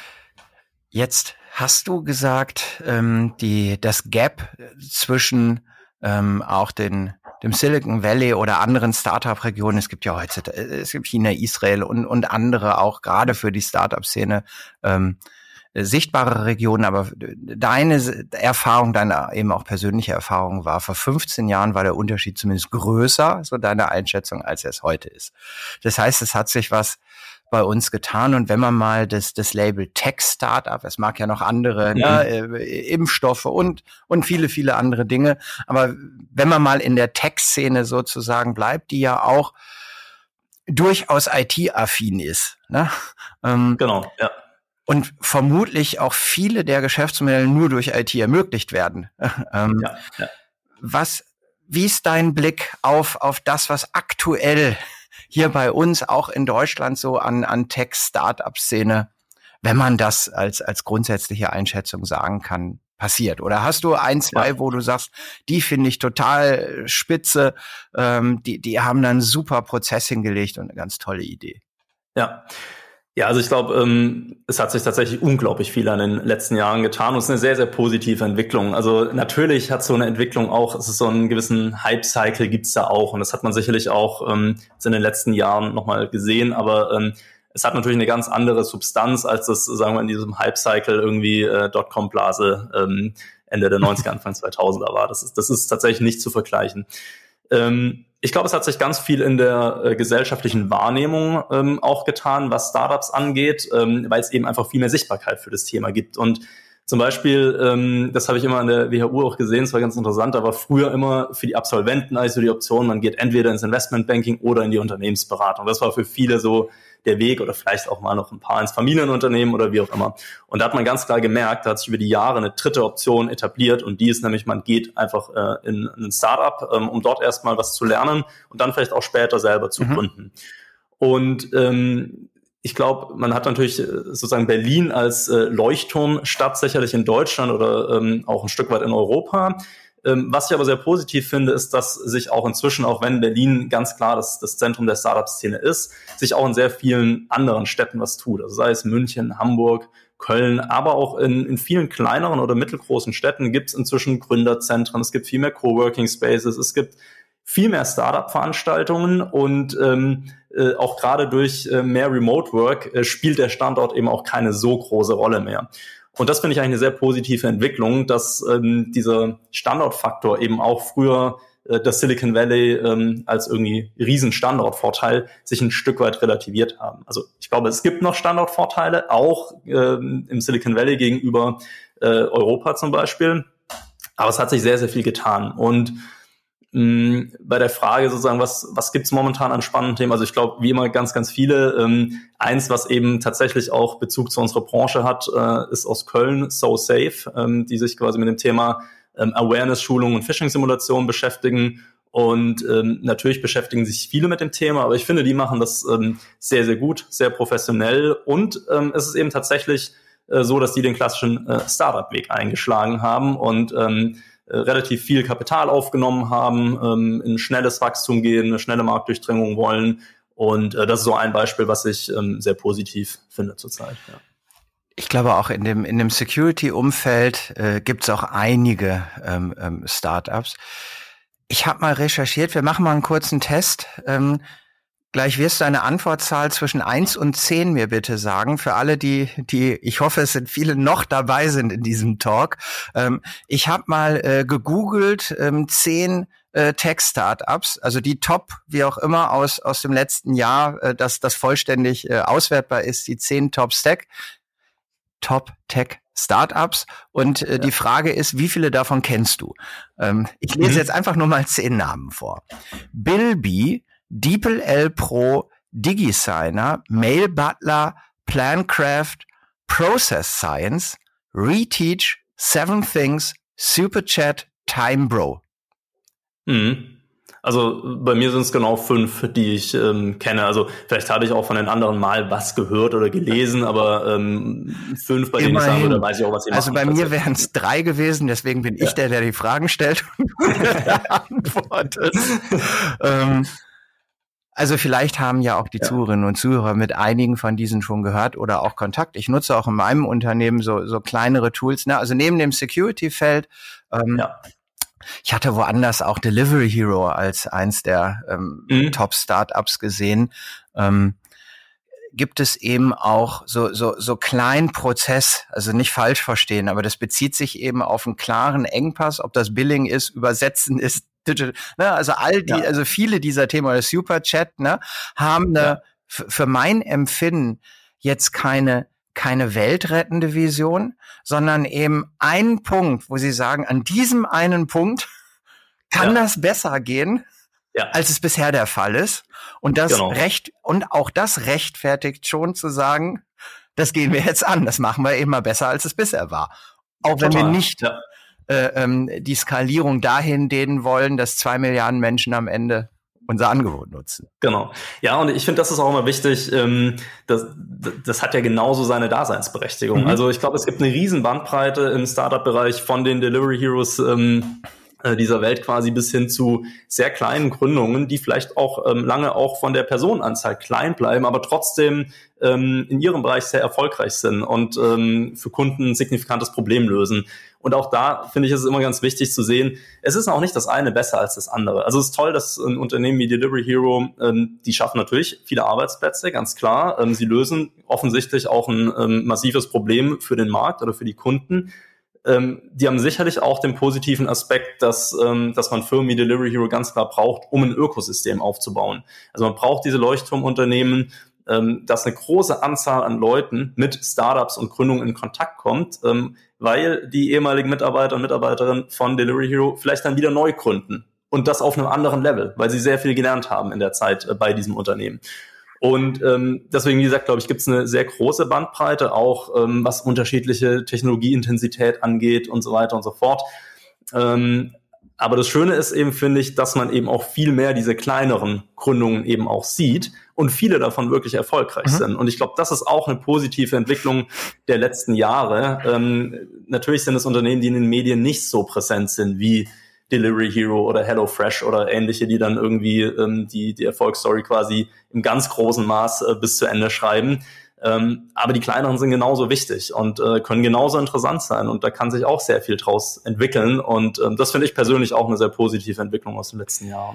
Jetzt hast du gesagt, ähm, die, das Gap zwischen ähm, auch den, dem Silicon Valley oder anderen Startup-Regionen, es gibt ja heute, es gibt China, Israel und, und andere auch gerade für die Startup-Szene, ähm, sichtbare Regionen, aber deine Erfahrung, deine eben auch persönliche Erfahrung war, vor fünfzehn Jahren war der Unterschied zumindest größer, so deine Einschätzung, als er es heute ist. Das heißt, es hat sich was bei uns getan und wenn man mal das, das Label Tech-Startup, es mag ja noch andere, ja. ne, Impfstoffe und, und viele, viele andere Dinge, aber wenn man mal in der Tech-Szene sozusagen bleibt, die ja auch durchaus I T-affin ist, ne? Ähm, genau, ja. Und vermutlich auch viele der Geschäftsmodelle nur durch I T ermöglicht werden. ähm, ja, ja. Was, wie ist dein Blick auf, auf das, was aktuell hier bei uns auch in Deutschland so an, an Tech-Startup-Szene, wenn man das als, als grundsätzliche Einschätzung sagen kann, passiert? Oder hast du ein, zwei, ja. wo du sagst, die finde ich total spitze, ähm, die, die haben dann einen super Prozess hingelegt und eine ganz tolle Idee? Ja. Ja, also ich glaube, ähm, es hat sich tatsächlich unglaublich viel in den letzten Jahren getan und es ist eine sehr, sehr positive Entwicklung. Also natürlich hat so eine Entwicklung auch, es ist so einen gewissen Hype-Cycle gibt's da auch und das hat man sicherlich auch ähm, in den letzten Jahren nochmal gesehen, aber ähm, es hat natürlich eine ganz andere Substanz, als das, sagen wir, in diesem Hype-Cycle irgendwie äh, Dotcom-Blase ähm, Ende der neunziger, Anfang zweitausender war. Das ist, das ist tatsächlich nicht zu vergleichen. Ähm, Ich glaube, es hat sich ganz viel in der äh, gesellschaftlichen Wahrnehmung ähm, auch getan, was Startups angeht, ähm, weil es eben einfach viel mehr Sichtbarkeit für das Thema gibt. Und zum Beispiel, ähm, das habe ich immer an der W H U auch gesehen, das war ganz interessant, da war früher immer für die Absolventen also die Option, man geht entweder ins Investmentbanking oder in die Unternehmensberatung. Das war für viele so der Weg oder vielleicht auch mal noch ein paar ins Familienunternehmen oder wie auch immer. Und da hat man ganz klar gemerkt, da hat sich über die Jahre eine dritte Option etabliert und die ist nämlich, man geht einfach äh, in, in ein Startup, ähm, um dort erstmal was zu lernen und dann vielleicht auch später selber zu mhm. gründen. Und ähm, ich glaube, man hat natürlich sozusagen Berlin als äh, Leuchtturmstadt sicherlich in Deutschland oder ähm, auch ein Stück weit in Europa. Ähm, was ich aber sehr positiv finde, ist, dass sich auch inzwischen, auch wenn Berlin ganz klar das, das Zentrum der Startup-Szene ist, sich auch in sehr vielen anderen Städten was tut. Also sei es München, Hamburg, Köln, aber auch in, in vielen kleineren oder mittelgroßen Städten gibt es inzwischen Gründerzentren, es gibt viel mehr Coworking Spaces, es gibt viel mehr Startup-Veranstaltungen und ähm, äh, auch gerade durch äh, mehr Remote Work äh, spielt der Standort eben auch keine so große Rolle mehr. Und das finde ich eigentlich eine sehr positive Entwicklung, dass ähm, dieser Standortfaktor eben auch früher äh, das Silicon Valley ähm, als irgendwie Riesenstandortvorteil sich ein Stück weit relativiert haben. Also ich glaube, es gibt noch Standortvorteile, auch ähm, im Silicon Valley gegenüber äh, Europa zum Beispiel. Aber es hat sich sehr, sehr viel getan. Und mh, bei der Frage sozusagen, was, was gibt's momentan an spannenden Themen? Also ich glaube, wie immer ganz, ganz viele. Ähm, eins, was eben tatsächlich auch Bezug zu unserer Branche hat, äh, ist aus Köln, SoSafe, ähm, die sich quasi mit dem Thema ähm, Awareness-Schulung und Phishing-Simulation beschäftigen. Und ähm, natürlich beschäftigen sich viele mit dem Thema, aber ich finde, die machen das ähm, sehr, sehr gut, sehr professionell. Und ähm, es ist eben tatsächlich äh, so, dass die den klassischen äh, Startup-Weg eingeschlagen haben und ähm, äh, relativ viel Kapital aufgenommen haben, ähm, in schnelles Wachstum gehen, eine schnelle Marktdurchdringung wollen. Und äh, das ist so ein Beispiel, was ich ähm, sehr positiv finde zurzeit. Ja. Ich glaube, auch in dem in dem Security-Umfeld äh, gibt es auch einige ähm, ähm, Startups. Ich habe mal recherchiert, wir machen mal einen kurzen Test. Ähm, gleich wirst du eine Antwortzahl zwischen eins und zehn mir bitte sagen, für alle, die, die, ich hoffe, es sind viele noch dabei sind in diesem Talk. Ähm, ich habe mal äh, gegoogelt, ähm, zehn äh, Tech-Startups, also die Top, wie auch immer, aus aus dem letzten Jahr, äh, dass das vollständig äh, auswertbar ist, die zehn Top-Stack, Top-Tech-Startups. Und äh, ja. Die Frage ist, wie viele davon kennst du? Ähm, ich lese mhm. jetzt einfach nur mal zehn Namen vor. Bilby, DeepL Pro, DigiSigner, Mail Butler, Plancraft, Process Science, Reteach, Seven Things, Superchat, Timebro. Mhm. Also bei mir sind es genau fünf, die ich ähm, kenne. Also vielleicht habe ich auch von den anderen mal was gehört oder gelesen, aber ähm, fünf, bei denen ich sagen würde, weiß ich auch, was sie machen. Also bei mir wären es drei gewesen, deswegen bin ja. ich der, der die Fragen stellt und antwortet. ähm, also vielleicht haben ja auch die ja. Zuhörerinnen und Zuhörer mit einigen von diesen schon gehört oder auch Kontakt. Ich nutze auch in meinem Unternehmen so so kleinere Tools. Ne? Also neben dem Security-Feld ähm, ja. Ich hatte woanders auch Delivery Hero als eins der ähm, mhm. Top-Startups gesehen. Ähm, gibt es eben auch so so so kleinen Prozess, also nicht falsch verstehen, aber das bezieht sich eben auf einen klaren Engpass, ob das Billing ist, Übersetzen ist, Digital, ne? Also all die, ja. also viele dieser Themen, das Superchat, ne, haben eine ja. f- für mein Empfinden jetzt keine keine weltrettende Vision, sondern eben einen Punkt, wo sie sagen, an diesem einen Punkt kann ja. das besser gehen, ja. als es bisher der Fall ist. Und das genau. recht, und auch das rechtfertigt schon zu sagen, das gehen wir jetzt an, das machen wir eben mal besser, als es bisher war. Auch Total. Wenn wir nicht ja. äh, ähm, die Skalierung dahin dehnen wollen, dass zwei Milliarden Menschen am Ende unser Angebot nutzen. Genau. Ja, und ich finde, das ist auch immer wichtig. Ähm, das, das hat ja genauso seine Daseinsberechtigung. Mhm. Also ich glaube, es gibt eine riesen Bandbreite im Startup-Bereich von den Delivery Heroes ähm, dieser Welt quasi bis hin zu sehr kleinen Gründungen, die vielleicht auch ähm, lange auch von der Personenanzahl klein bleiben, aber trotzdem ähm, in ihrem Bereich sehr erfolgreich sind und ähm, für Kunden ein signifikantes Problem lösen. Und auch da finde ich, ist es immer ganz wichtig zu sehen, es ist auch nicht das eine besser als das andere. Also es ist toll, dass ein Unternehmen wie Delivery Hero, ähm, die schaffen natürlich viele Arbeitsplätze, ganz klar. Ähm, sie lösen offensichtlich auch ein ähm, massives Problem für den Markt oder für die Kunden. Ähm, die haben sicherlich auch den positiven Aspekt, dass, ähm, dass man Firmen wie Delivery Hero ganz klar braucht, um ein Ökosystem aufzubauen. Also man braucht diese Leuchtturmunternehmen, ähm, dass eine große Anzahl an Leuten mit Startups und Gründungen in Kontakt kommt, ähm, weil die ehemaligen Mitarbeiter und Mitarbeiterinnen von Delivery Hero vielleicht dann wieder neu gründen. Und das auf einem anderen Level, weil sie sehr viel gelernt haben in der Zeit äh, bei diesem Unternehmen. Und ähm, deswegen, wie gesagt, glaube ich, gibt es eine sehr große Bandbreite, auch ähm, was unterschiedliche Technologieintensität angeht und so weiter und so fort. Ähm, aber das Schöne ist eben, finde ich, dass man eben auch viel mehr diese kleineren Gründungen eben auch sieht und viele davon wirklich erfolgreich mhm. sind. Und ich glaube, das ist auch eine positive Entwicklung der letzten Jahre. Ähm, natürlich sind es Unternehmen, die in den Medien nicht so präsent sind wie Delivery Hero oder HelloFresh oder ähnliche, die dann irgendwie ähm, die die Erfolgsstory quasi im ganz großen Maß äh, bis zu Ende schreiben. Ähm, aber die kleineren sind genauso wichtig und äh, können genauso interessant sein und da kann sich auch sehr viel draus entwickeln und ähm, das finde ich persönlich auch eine sehr positive Entwicklung aus den letzten Jahren.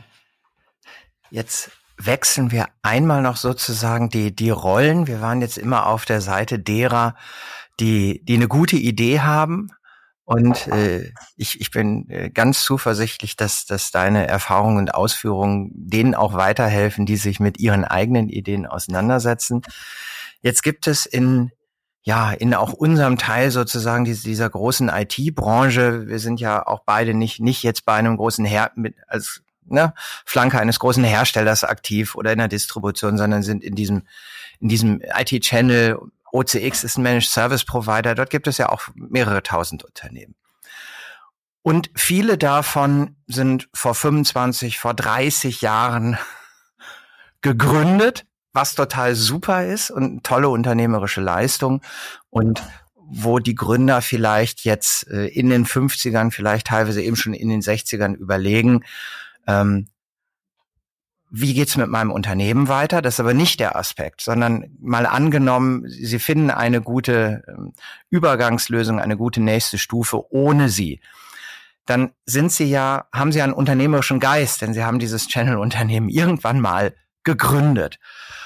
Jetzt wechseln wir einmal noch sozusagen die die Rollen. Wir waren jetzt immer auf der Seite derer, die die eine gute Idee haben. Und äh, ich, ich bin äh, ganz zuversichtlich, dass, dass deine Erfahrungen und Ausführungen denen auch weiterhelfen, die sich mit ihren eigenen Ideen auseinandersetzen. Jetzt gibt es in ja in auch unserem Teil sozusagen dieser, dieser großen I T-Branche, wir sind ja auch beide nicht nicht jetzt bei einem großen Her- mit als ne, Flanke eines großen Herstellers aktiv oder in der Distribution, sondern sind in diesem in diesem I T-Channel. O C X ist ein Managed Service Provider. Dort gibt es ja auch mehrere tausend Unternehmen. Und viele davon sind vor fünfundzwanzig, vor dreißig Jahren gegründet, was total super ist und eine tolle unternehmerische Leistung. Und wo die Gründer vielleicht jetzt äh, in den fünfzigern, vielleicht teilweise eben schon in den sechzigern überlegen, ähm, wie geht's mit meinem Unternehmen weiter? Das ist aber nicht der Aspekt, sondern mal angenommen, Sie finden eine gute ähm, Übergangslösung, eine gute nächste Stufe ohne Sie. Dann sind Sie ja, haben Sie einen unternehmerischen Geist, denn Sie haben dieses Channel-Unternehmen irgendwann mal gegründet.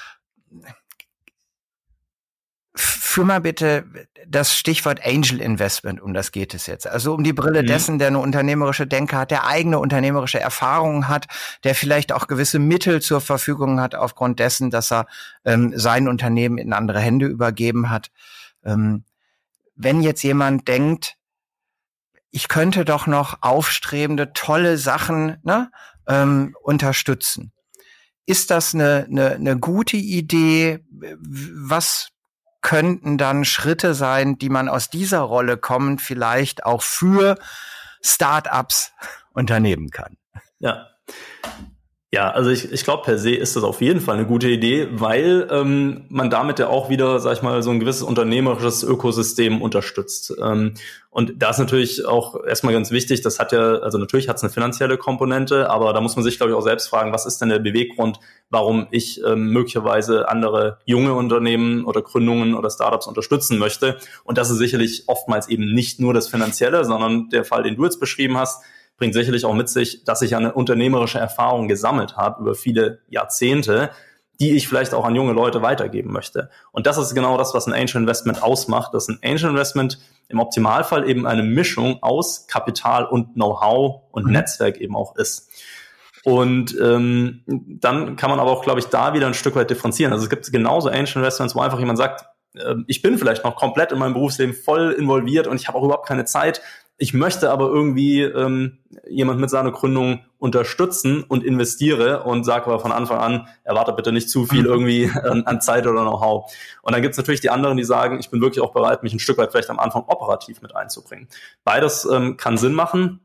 Führ mal bitte das Stichwort Angel Investment, um das geht es jetzt. Also um die Brille mhm. dessen, der eine unternehmerische Denke hat, der eigene unternehmerische Erfahrungen hat, der vielleicht auch gewisse Mittel zur Verfügung hat aufgrund dessen, dass er ähm, sein Unternehmen in andere Hände übergeben hat. Ähm, wenn jetzt jemand denkt, ich könnte doch noch aufstrebende, tolle Sachen ne, ähm, unterstützen. Ist das eine, eine, eine gute Idee? Was könnten dann Schritte sein, die man aus dieser Rolle kommend vielleicht auch für Start-ups unternehmen kann? Ja. Ja, also ich, ich glaube, per se ist das auf jeden Fall eine gute Idee, weil ähm, man damit ja auch wieder, sag ich mal, so ein gewisses unternehmerisches Ökosystem unterstützt. Ähm, und da ist natürlich auch erstmal ganz wichtig, das hat ja, also natürlich hat es eine finanzielle Komponente, aber da muss man sich, glaube ich, auch selbst fragen, was ist denn der Beweggrund, warum ich ähm, möglicherweise andere junge Unternehmen oder Gründungen oder Startups unterstützen möchte. Und das ist sicherlich oftmals eben nicht nur das Finanzielle, sondern der Fall, den du jetzt beschrieben hast, bringt sicherlich auch mit sich, dass ich eine unternehmerische Erfahrung gesammelt habe über viele Jahrzehnte, die ich vielleicht auch an junge Leute weitergeben möchte. Und das ist genau das, was ein Angel Investment ausmacht, dass ein Angel Investment im Optimalfall eben eine Mischung aus Kapital und Know-how und mhm. Netzwerk eben auch ist. Und ähm, dann kann man aber auch, glaube ich, da wieder ein Stück weit differenzieren. Also es gibt genauso Angel Investments, wo einfach jemand sagt, äh, ich bin vielleicht noch komplett in meinem Berufsleben voll involviert und ich habe auch überhaupt keine Zeit. Ich möchte aber irgendwie ähm, jemand mit seiner Gründung unterstützen und investiere und sage aber von Anfang an, erwarte bitte nicht zu viel irgendwie an, an Zeit oder Know-how. Und dann gibt es natürlich die anderen, die sagen, ich bin wirklich auch bereit, mich ein Stück weit vielleicht am Anfang operativ mit einzubringen. Beides ähm, kann Sinn machen.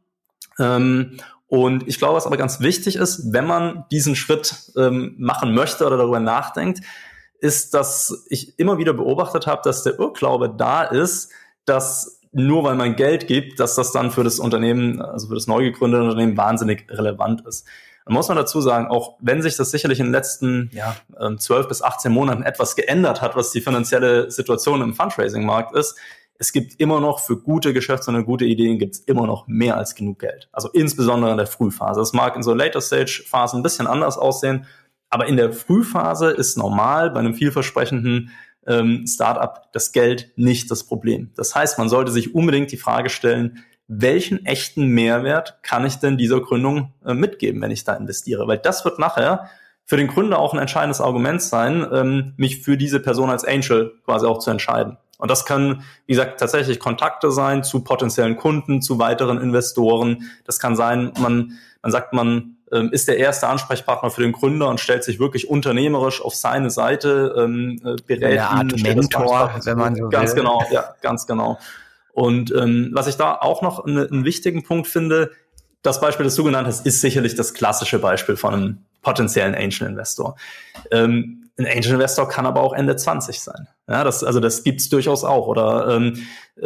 Ähm, und ich glaube, was aber ganz wichtig ist, wenn man diesen Schritt ähm, machen möchte oder darüber nachdenkt, ist, dass ich immer wieder beobachtet habe, dass der Irrglaube da ist, dass nur weil man Geld gibt, dass das dann für das Unternehmen, also für das neu gegründete Unternehmen wahnsinnig relevant ist. Dann muss man dazu sagen, auch wenn sich das sicherlich in den letzten ja, zwölf bis achtzehn Monaten etwas geändert hat, was die finanzielle Situation im Fundraising-Markt ist, es gibt immer noch für gute Geschäfts- und gute Ideen gibt es immer noch mehr als genug Geld. Also insbesondere in der Frühphase. Das mag in so Later-Stage-Phasen ein bisschen anders aussehen, aber in der Frühphase ist normal bei einem vielversprechenden ähm, Startup das Geld nicht das Problem. Das heißt, man sollte sich unbedingt die Frage stellen, welchen echten Mehrwert kann ich denn dieser Gründung äh, mitgeben, wenn ich da investiere? Weil das wird nachher für den Gründer auch ein entscheidendes Argument sein, ähm, mich für diese Person als Angel quasi auch zu entscheiden. Und das kann, wie gesagt, tatsächlich Kontakte sein zu potenziellen Kunden, zu weiteren Investoren. Das kann sein, man, man sagt, man ähm, ist der erste Ansprechpartner für den Gründer und stellt sich wirklich unternehmerisch auf seine Seite, ähm, berät eine Art ihn, Mentor, wenn man so ganz will. genau, ja, ganz genau. Und ähm, was ich da auch noch eine, einen wichtigen Punkt finde, das Beispiel, das du genannt hast, ist sicherlich das klassische Beispiel von einem potenziellen Angel-Investor. Ähm, ein Angel-Investor kann aber auch Ende zwanzig sein. Ja, das, also das gibt's durchaus auch. Oder ähm,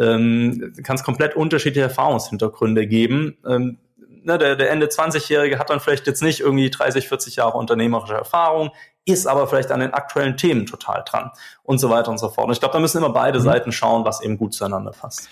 ähm, kann es komplett unterschiedliche Erfahrungshintergründe geben. Ähm, ne, der, der Ende zwanzigjährige hat dann vielleicht jetzt nicht irgendwie dreißig, vierzig Jahre unternehmerische Erfahrung, ist aber vielleicht an den aktuellen Themen total dran und so weiter und so fort. Und ich glaube, da müssen immer beide mhm. Seiten schauen, was eben gut zueinander passt.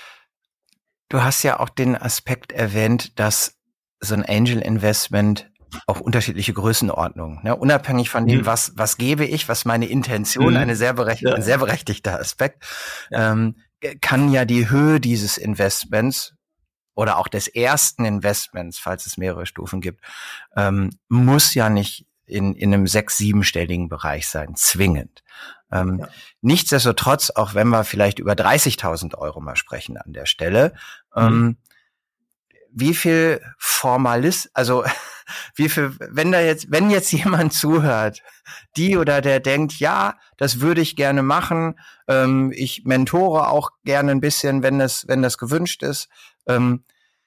Du hast ja auch den Aspekt erwähnt, dass so ein Angel-Investment auch unterschiedliche Größenordnungen, ne? Unabhängig von dem, mhm. was was gebe ich, was meine Intention, mhm. eine sehr berechtigte, ja. ein sehr berechtigter Aspekt, ja. ähm, kann ja die Höhe dieses Investments oder auch des ersten Investments, falls es mehrere Stufen gibt, ähm, muss ja nicht in in einem sechs-, siebenstelligen Bereich sein, zwingend. Ähm, ja. Nichtsdestotrotz, auch wenn wir vielleicht über dreißigtausend Euro mal sprechen an der Stelle, mhm. ähm, wie viel Formalist, also wie viel, wenn da jetzt, wenn jetzt jemand zuhört, die oder der denkt, ja, das würde ich gerne machen, ähm, ich mentore auch gerne ein bisschen, wenn das, wenn das gewünscht ist, ähm,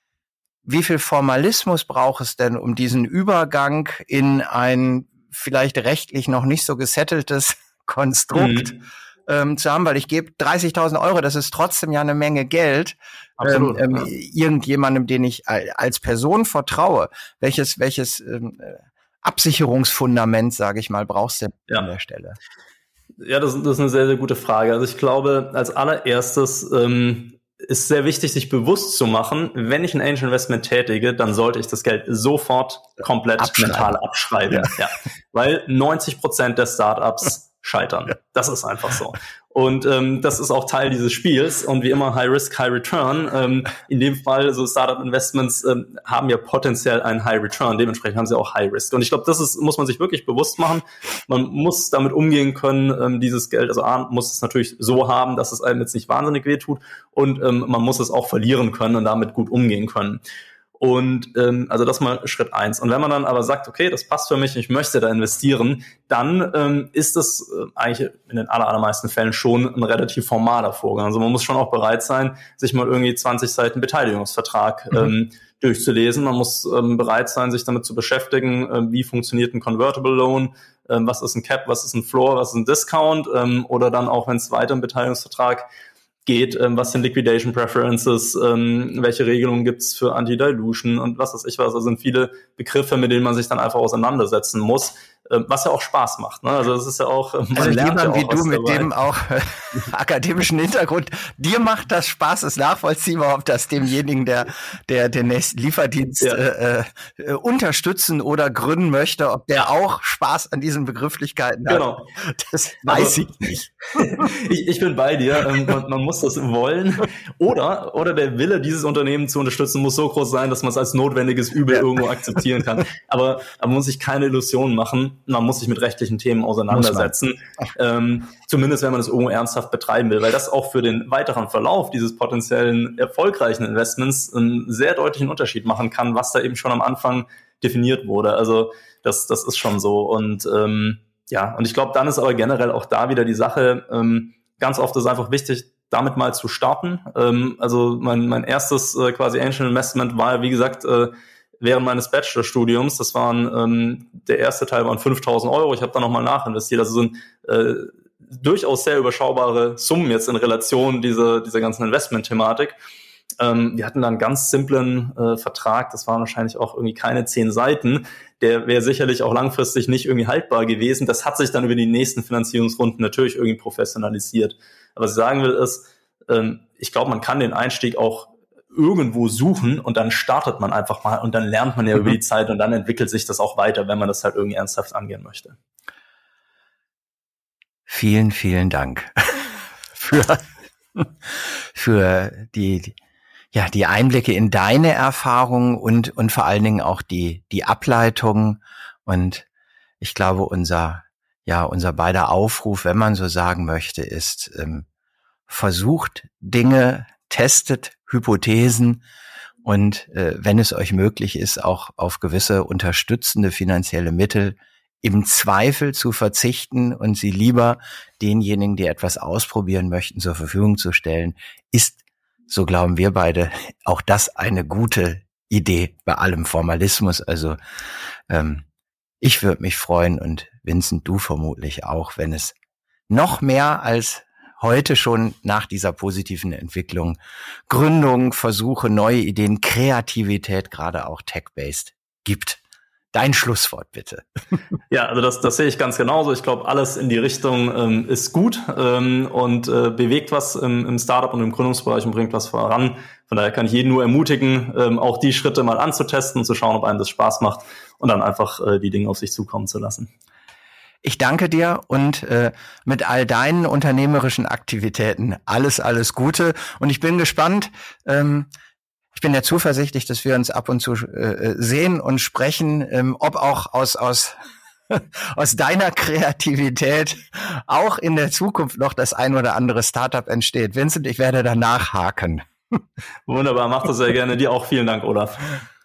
wie viel Formalismus braucht es denn, um diesen Übergang in ein vielleicht rechtlich noch nicht so gesetteltes Konstrukt mhm. ähm, zu haben, weil ich gebe dreißigtausend Euro, das ist trotzdem ja eine Menge Geld, ähm, ähm, ja. irgendjemandem, den ich als Person vertraue. Welches welches ähm, Absicherungsfundament, sage ich mal, brauchst du ja. an der Stelle? Ja, das, das ist eine sehr, sehr gute Frage. Also ich glaube, als allererstes ähm, ist sehr wichtig, sich bewusst zu machen, wenn ich ein Angel Investment tätige, dann sollte ich das Geld sofort komplett abschreiben. mental abschreiben. Ja. Ja. Weil neunzig Prozent der Startups scheitern. Ja. Das ist einfach so. Und ähm, das ist auch Teil dieses Spiels. Und wie immer, High Risk, High Return. Ähm, in dem Fall, so Startup-Investments ähm, haben ja potenziell einen High Return. Dementsprechend haben sie auch High Risk. Und ich glaube, das ist, muss man sich wirklich bewusst machen. Man muss damit umgehen können, ähm, dieses Geld, also A, muss es natürlich so haben, dass es einem jetzt nicht wahnsinnig wehtut. Und ähm, man muss es auch verlieren können und damit gut umgehen können. Und ähm, also das mal Schritt eins. Und wenn man dann aber sagt, okay, das passt für mich, ich möchte da investieren, dann ähm, ist das äh, eigentlich in den aller, allermeisten Fällen schon ein relativ formaler Vorgang. Also man muss schon auch bereit sein, sich mal irgendwie zwanzig Seiten Beteiligungsvertrag mhm. ähm, durchzulesen. Man muss ähm, bereit sein, sich damit zu beschäftigen, äh, wie funktioniert ein Convertible Loan, äh, was ist ein Cap, was ist ein Floor, was ist ein Discount, ähm, oder dann auch, wenn es weiter im Beteiligungsvertrag geht, ähm, was sind Liquidation Preferences, ähm, welche Regelungen gibt's für Anti-Dilution und was weiß ich was. Also sind viele Begriffe, mit denen man sich dann einfach auseinandersetzen muss, ähm, was ja auch Spaß macht. Ne? Also das ist ja auch, man also lernt jemand ja auch wie du mit dabei. dem auch äh, akademischen Hintergrund, dir macht das Spaß, ist nachvollziehbar, ob das demjenigen, der der den nächsten Lieferdienst ja. äh, äh, unterstützen oder gründen möchte, ob der auch Spaß an diesen Begrifflichkeiten hat. Genau. Das weiß also, ich nicht. ich, ich bin bei dir. Ähm, man, man muss das wollen. Oder oder der Wille, dieses Unternehmen zu unterstützen, muss so groß sein, dass man es als notwendiges Übel ja. irgendwo akzeptieren kann. Aber, aber man muss sich keine Illusionen machen. Man muss sich mit rechtlichen Themen auseinandersetzen. Ähm, zumindest, wenn man es irgendwo ernsthaft betreiben will. Weil das auch für den weiteren Verlauf dieses potenziellen erfolgreichen Investments einen sehr deutlichen Unterschied machen kann, was da eben schon am Anfang definiert wurde. Also das, das ist schon so. Und ähm, ja, und ich glaube, dann ist aber generell auch da wieder die Sache, ähm, ganz oft ist einfach wichtig, damit mal zu starten. Ähm, also mein, mein erstes äh, quasi Angel Investment war, wie gesagt, äh, während meines Bachelorstudiums. Das waren, ähm, der erste Teil waren fünftausend Euro. Ich habe da nochmal nachinvestiert. Also sind äh, durchaus sehr überschaubare Summen jetzt in Relation dieser, dieser ganzen Investment-Thematik. Ähm, wir hatten da einen ganz simplen äh, Vertrag. Das waren wahrscheinlich auch irgendwie keine zehn Seiten. Der wäre sicherlich auch langfristig nicht irgendwie haltbar gewesen. Das hat sich dann über die nächsten Finanzierungsrunden natürlich irgendwie professionalisiert. Aber was ich sagen will ist, ähm, ich glaube, man kann den Einstieg auch irgendwo suchen und dann startet man einfach mal und dann lernt man ja mhm. über die Zeit und dann entwickelt sich das auch weiter, wenn man das halt irgendwie ernsthaft angehen möchte. Vielen, vielen Dank für, für die, die ja, die Einblicke in deine Erfahrungen und, und vor allen Dingen auch die, die Ableitungen. Und ich glaube, unser, ja, unser beider Aufruf, wenn man so sagen möchte, ist, ähm, versucht Dinge, testet Hypothesen und äh, wenn es euch möglich ist, auch auf gewisse unterstützende finanzielle Mittel im Zweifel zu verzichten und sie lieber denjenigen, die etwas ausprobieren möchten, zur Verfügung zu stellen, ist, so glauben wir beide, auch das eine gute Idee bei allem Formalismus. Also ähm, ich würde mich freuen und Vincent, du vermutlich auch, wenn es noch mehr als heute schon nach dieser positiven Entwicklung Gründung, Versuche, neue Ideen, Kreativität, gerade auch tech-based gibt. Dein Schlusswort bitte. Ja, also das, das sehe ich ganz genauso. Ich glaube, alles in die Richtung ähm, ist gut ähm, und äh, bewegt was im, im Startup und im Gründungsbereich und bringt was voran. Von daher kann ich jeden nur ermutigen, ähm, auch die Schritte mal anzutesten, zu schauen, ob einem das Spaß macht und dann einfach äh, die Dinge auf sich zukommen zu lassen. Ich danke dir und äh, mit all deinen unternehmerischen Aktivitäten alles, alles Gute. Und ich bin gespannt. Ähm, ich bin ja zuversichtlich, dass wir uns ab und zu äh, sehen und sprechen, ähm, ob auch aus aus aus deiner Kreativität auch in der Zukunft noch das ein oder andere Startup entsteht. Vincent, ich werde da nachhaken. Wunderbar, mach das sehr gerne. Dir auch vielen Dank, Olaf.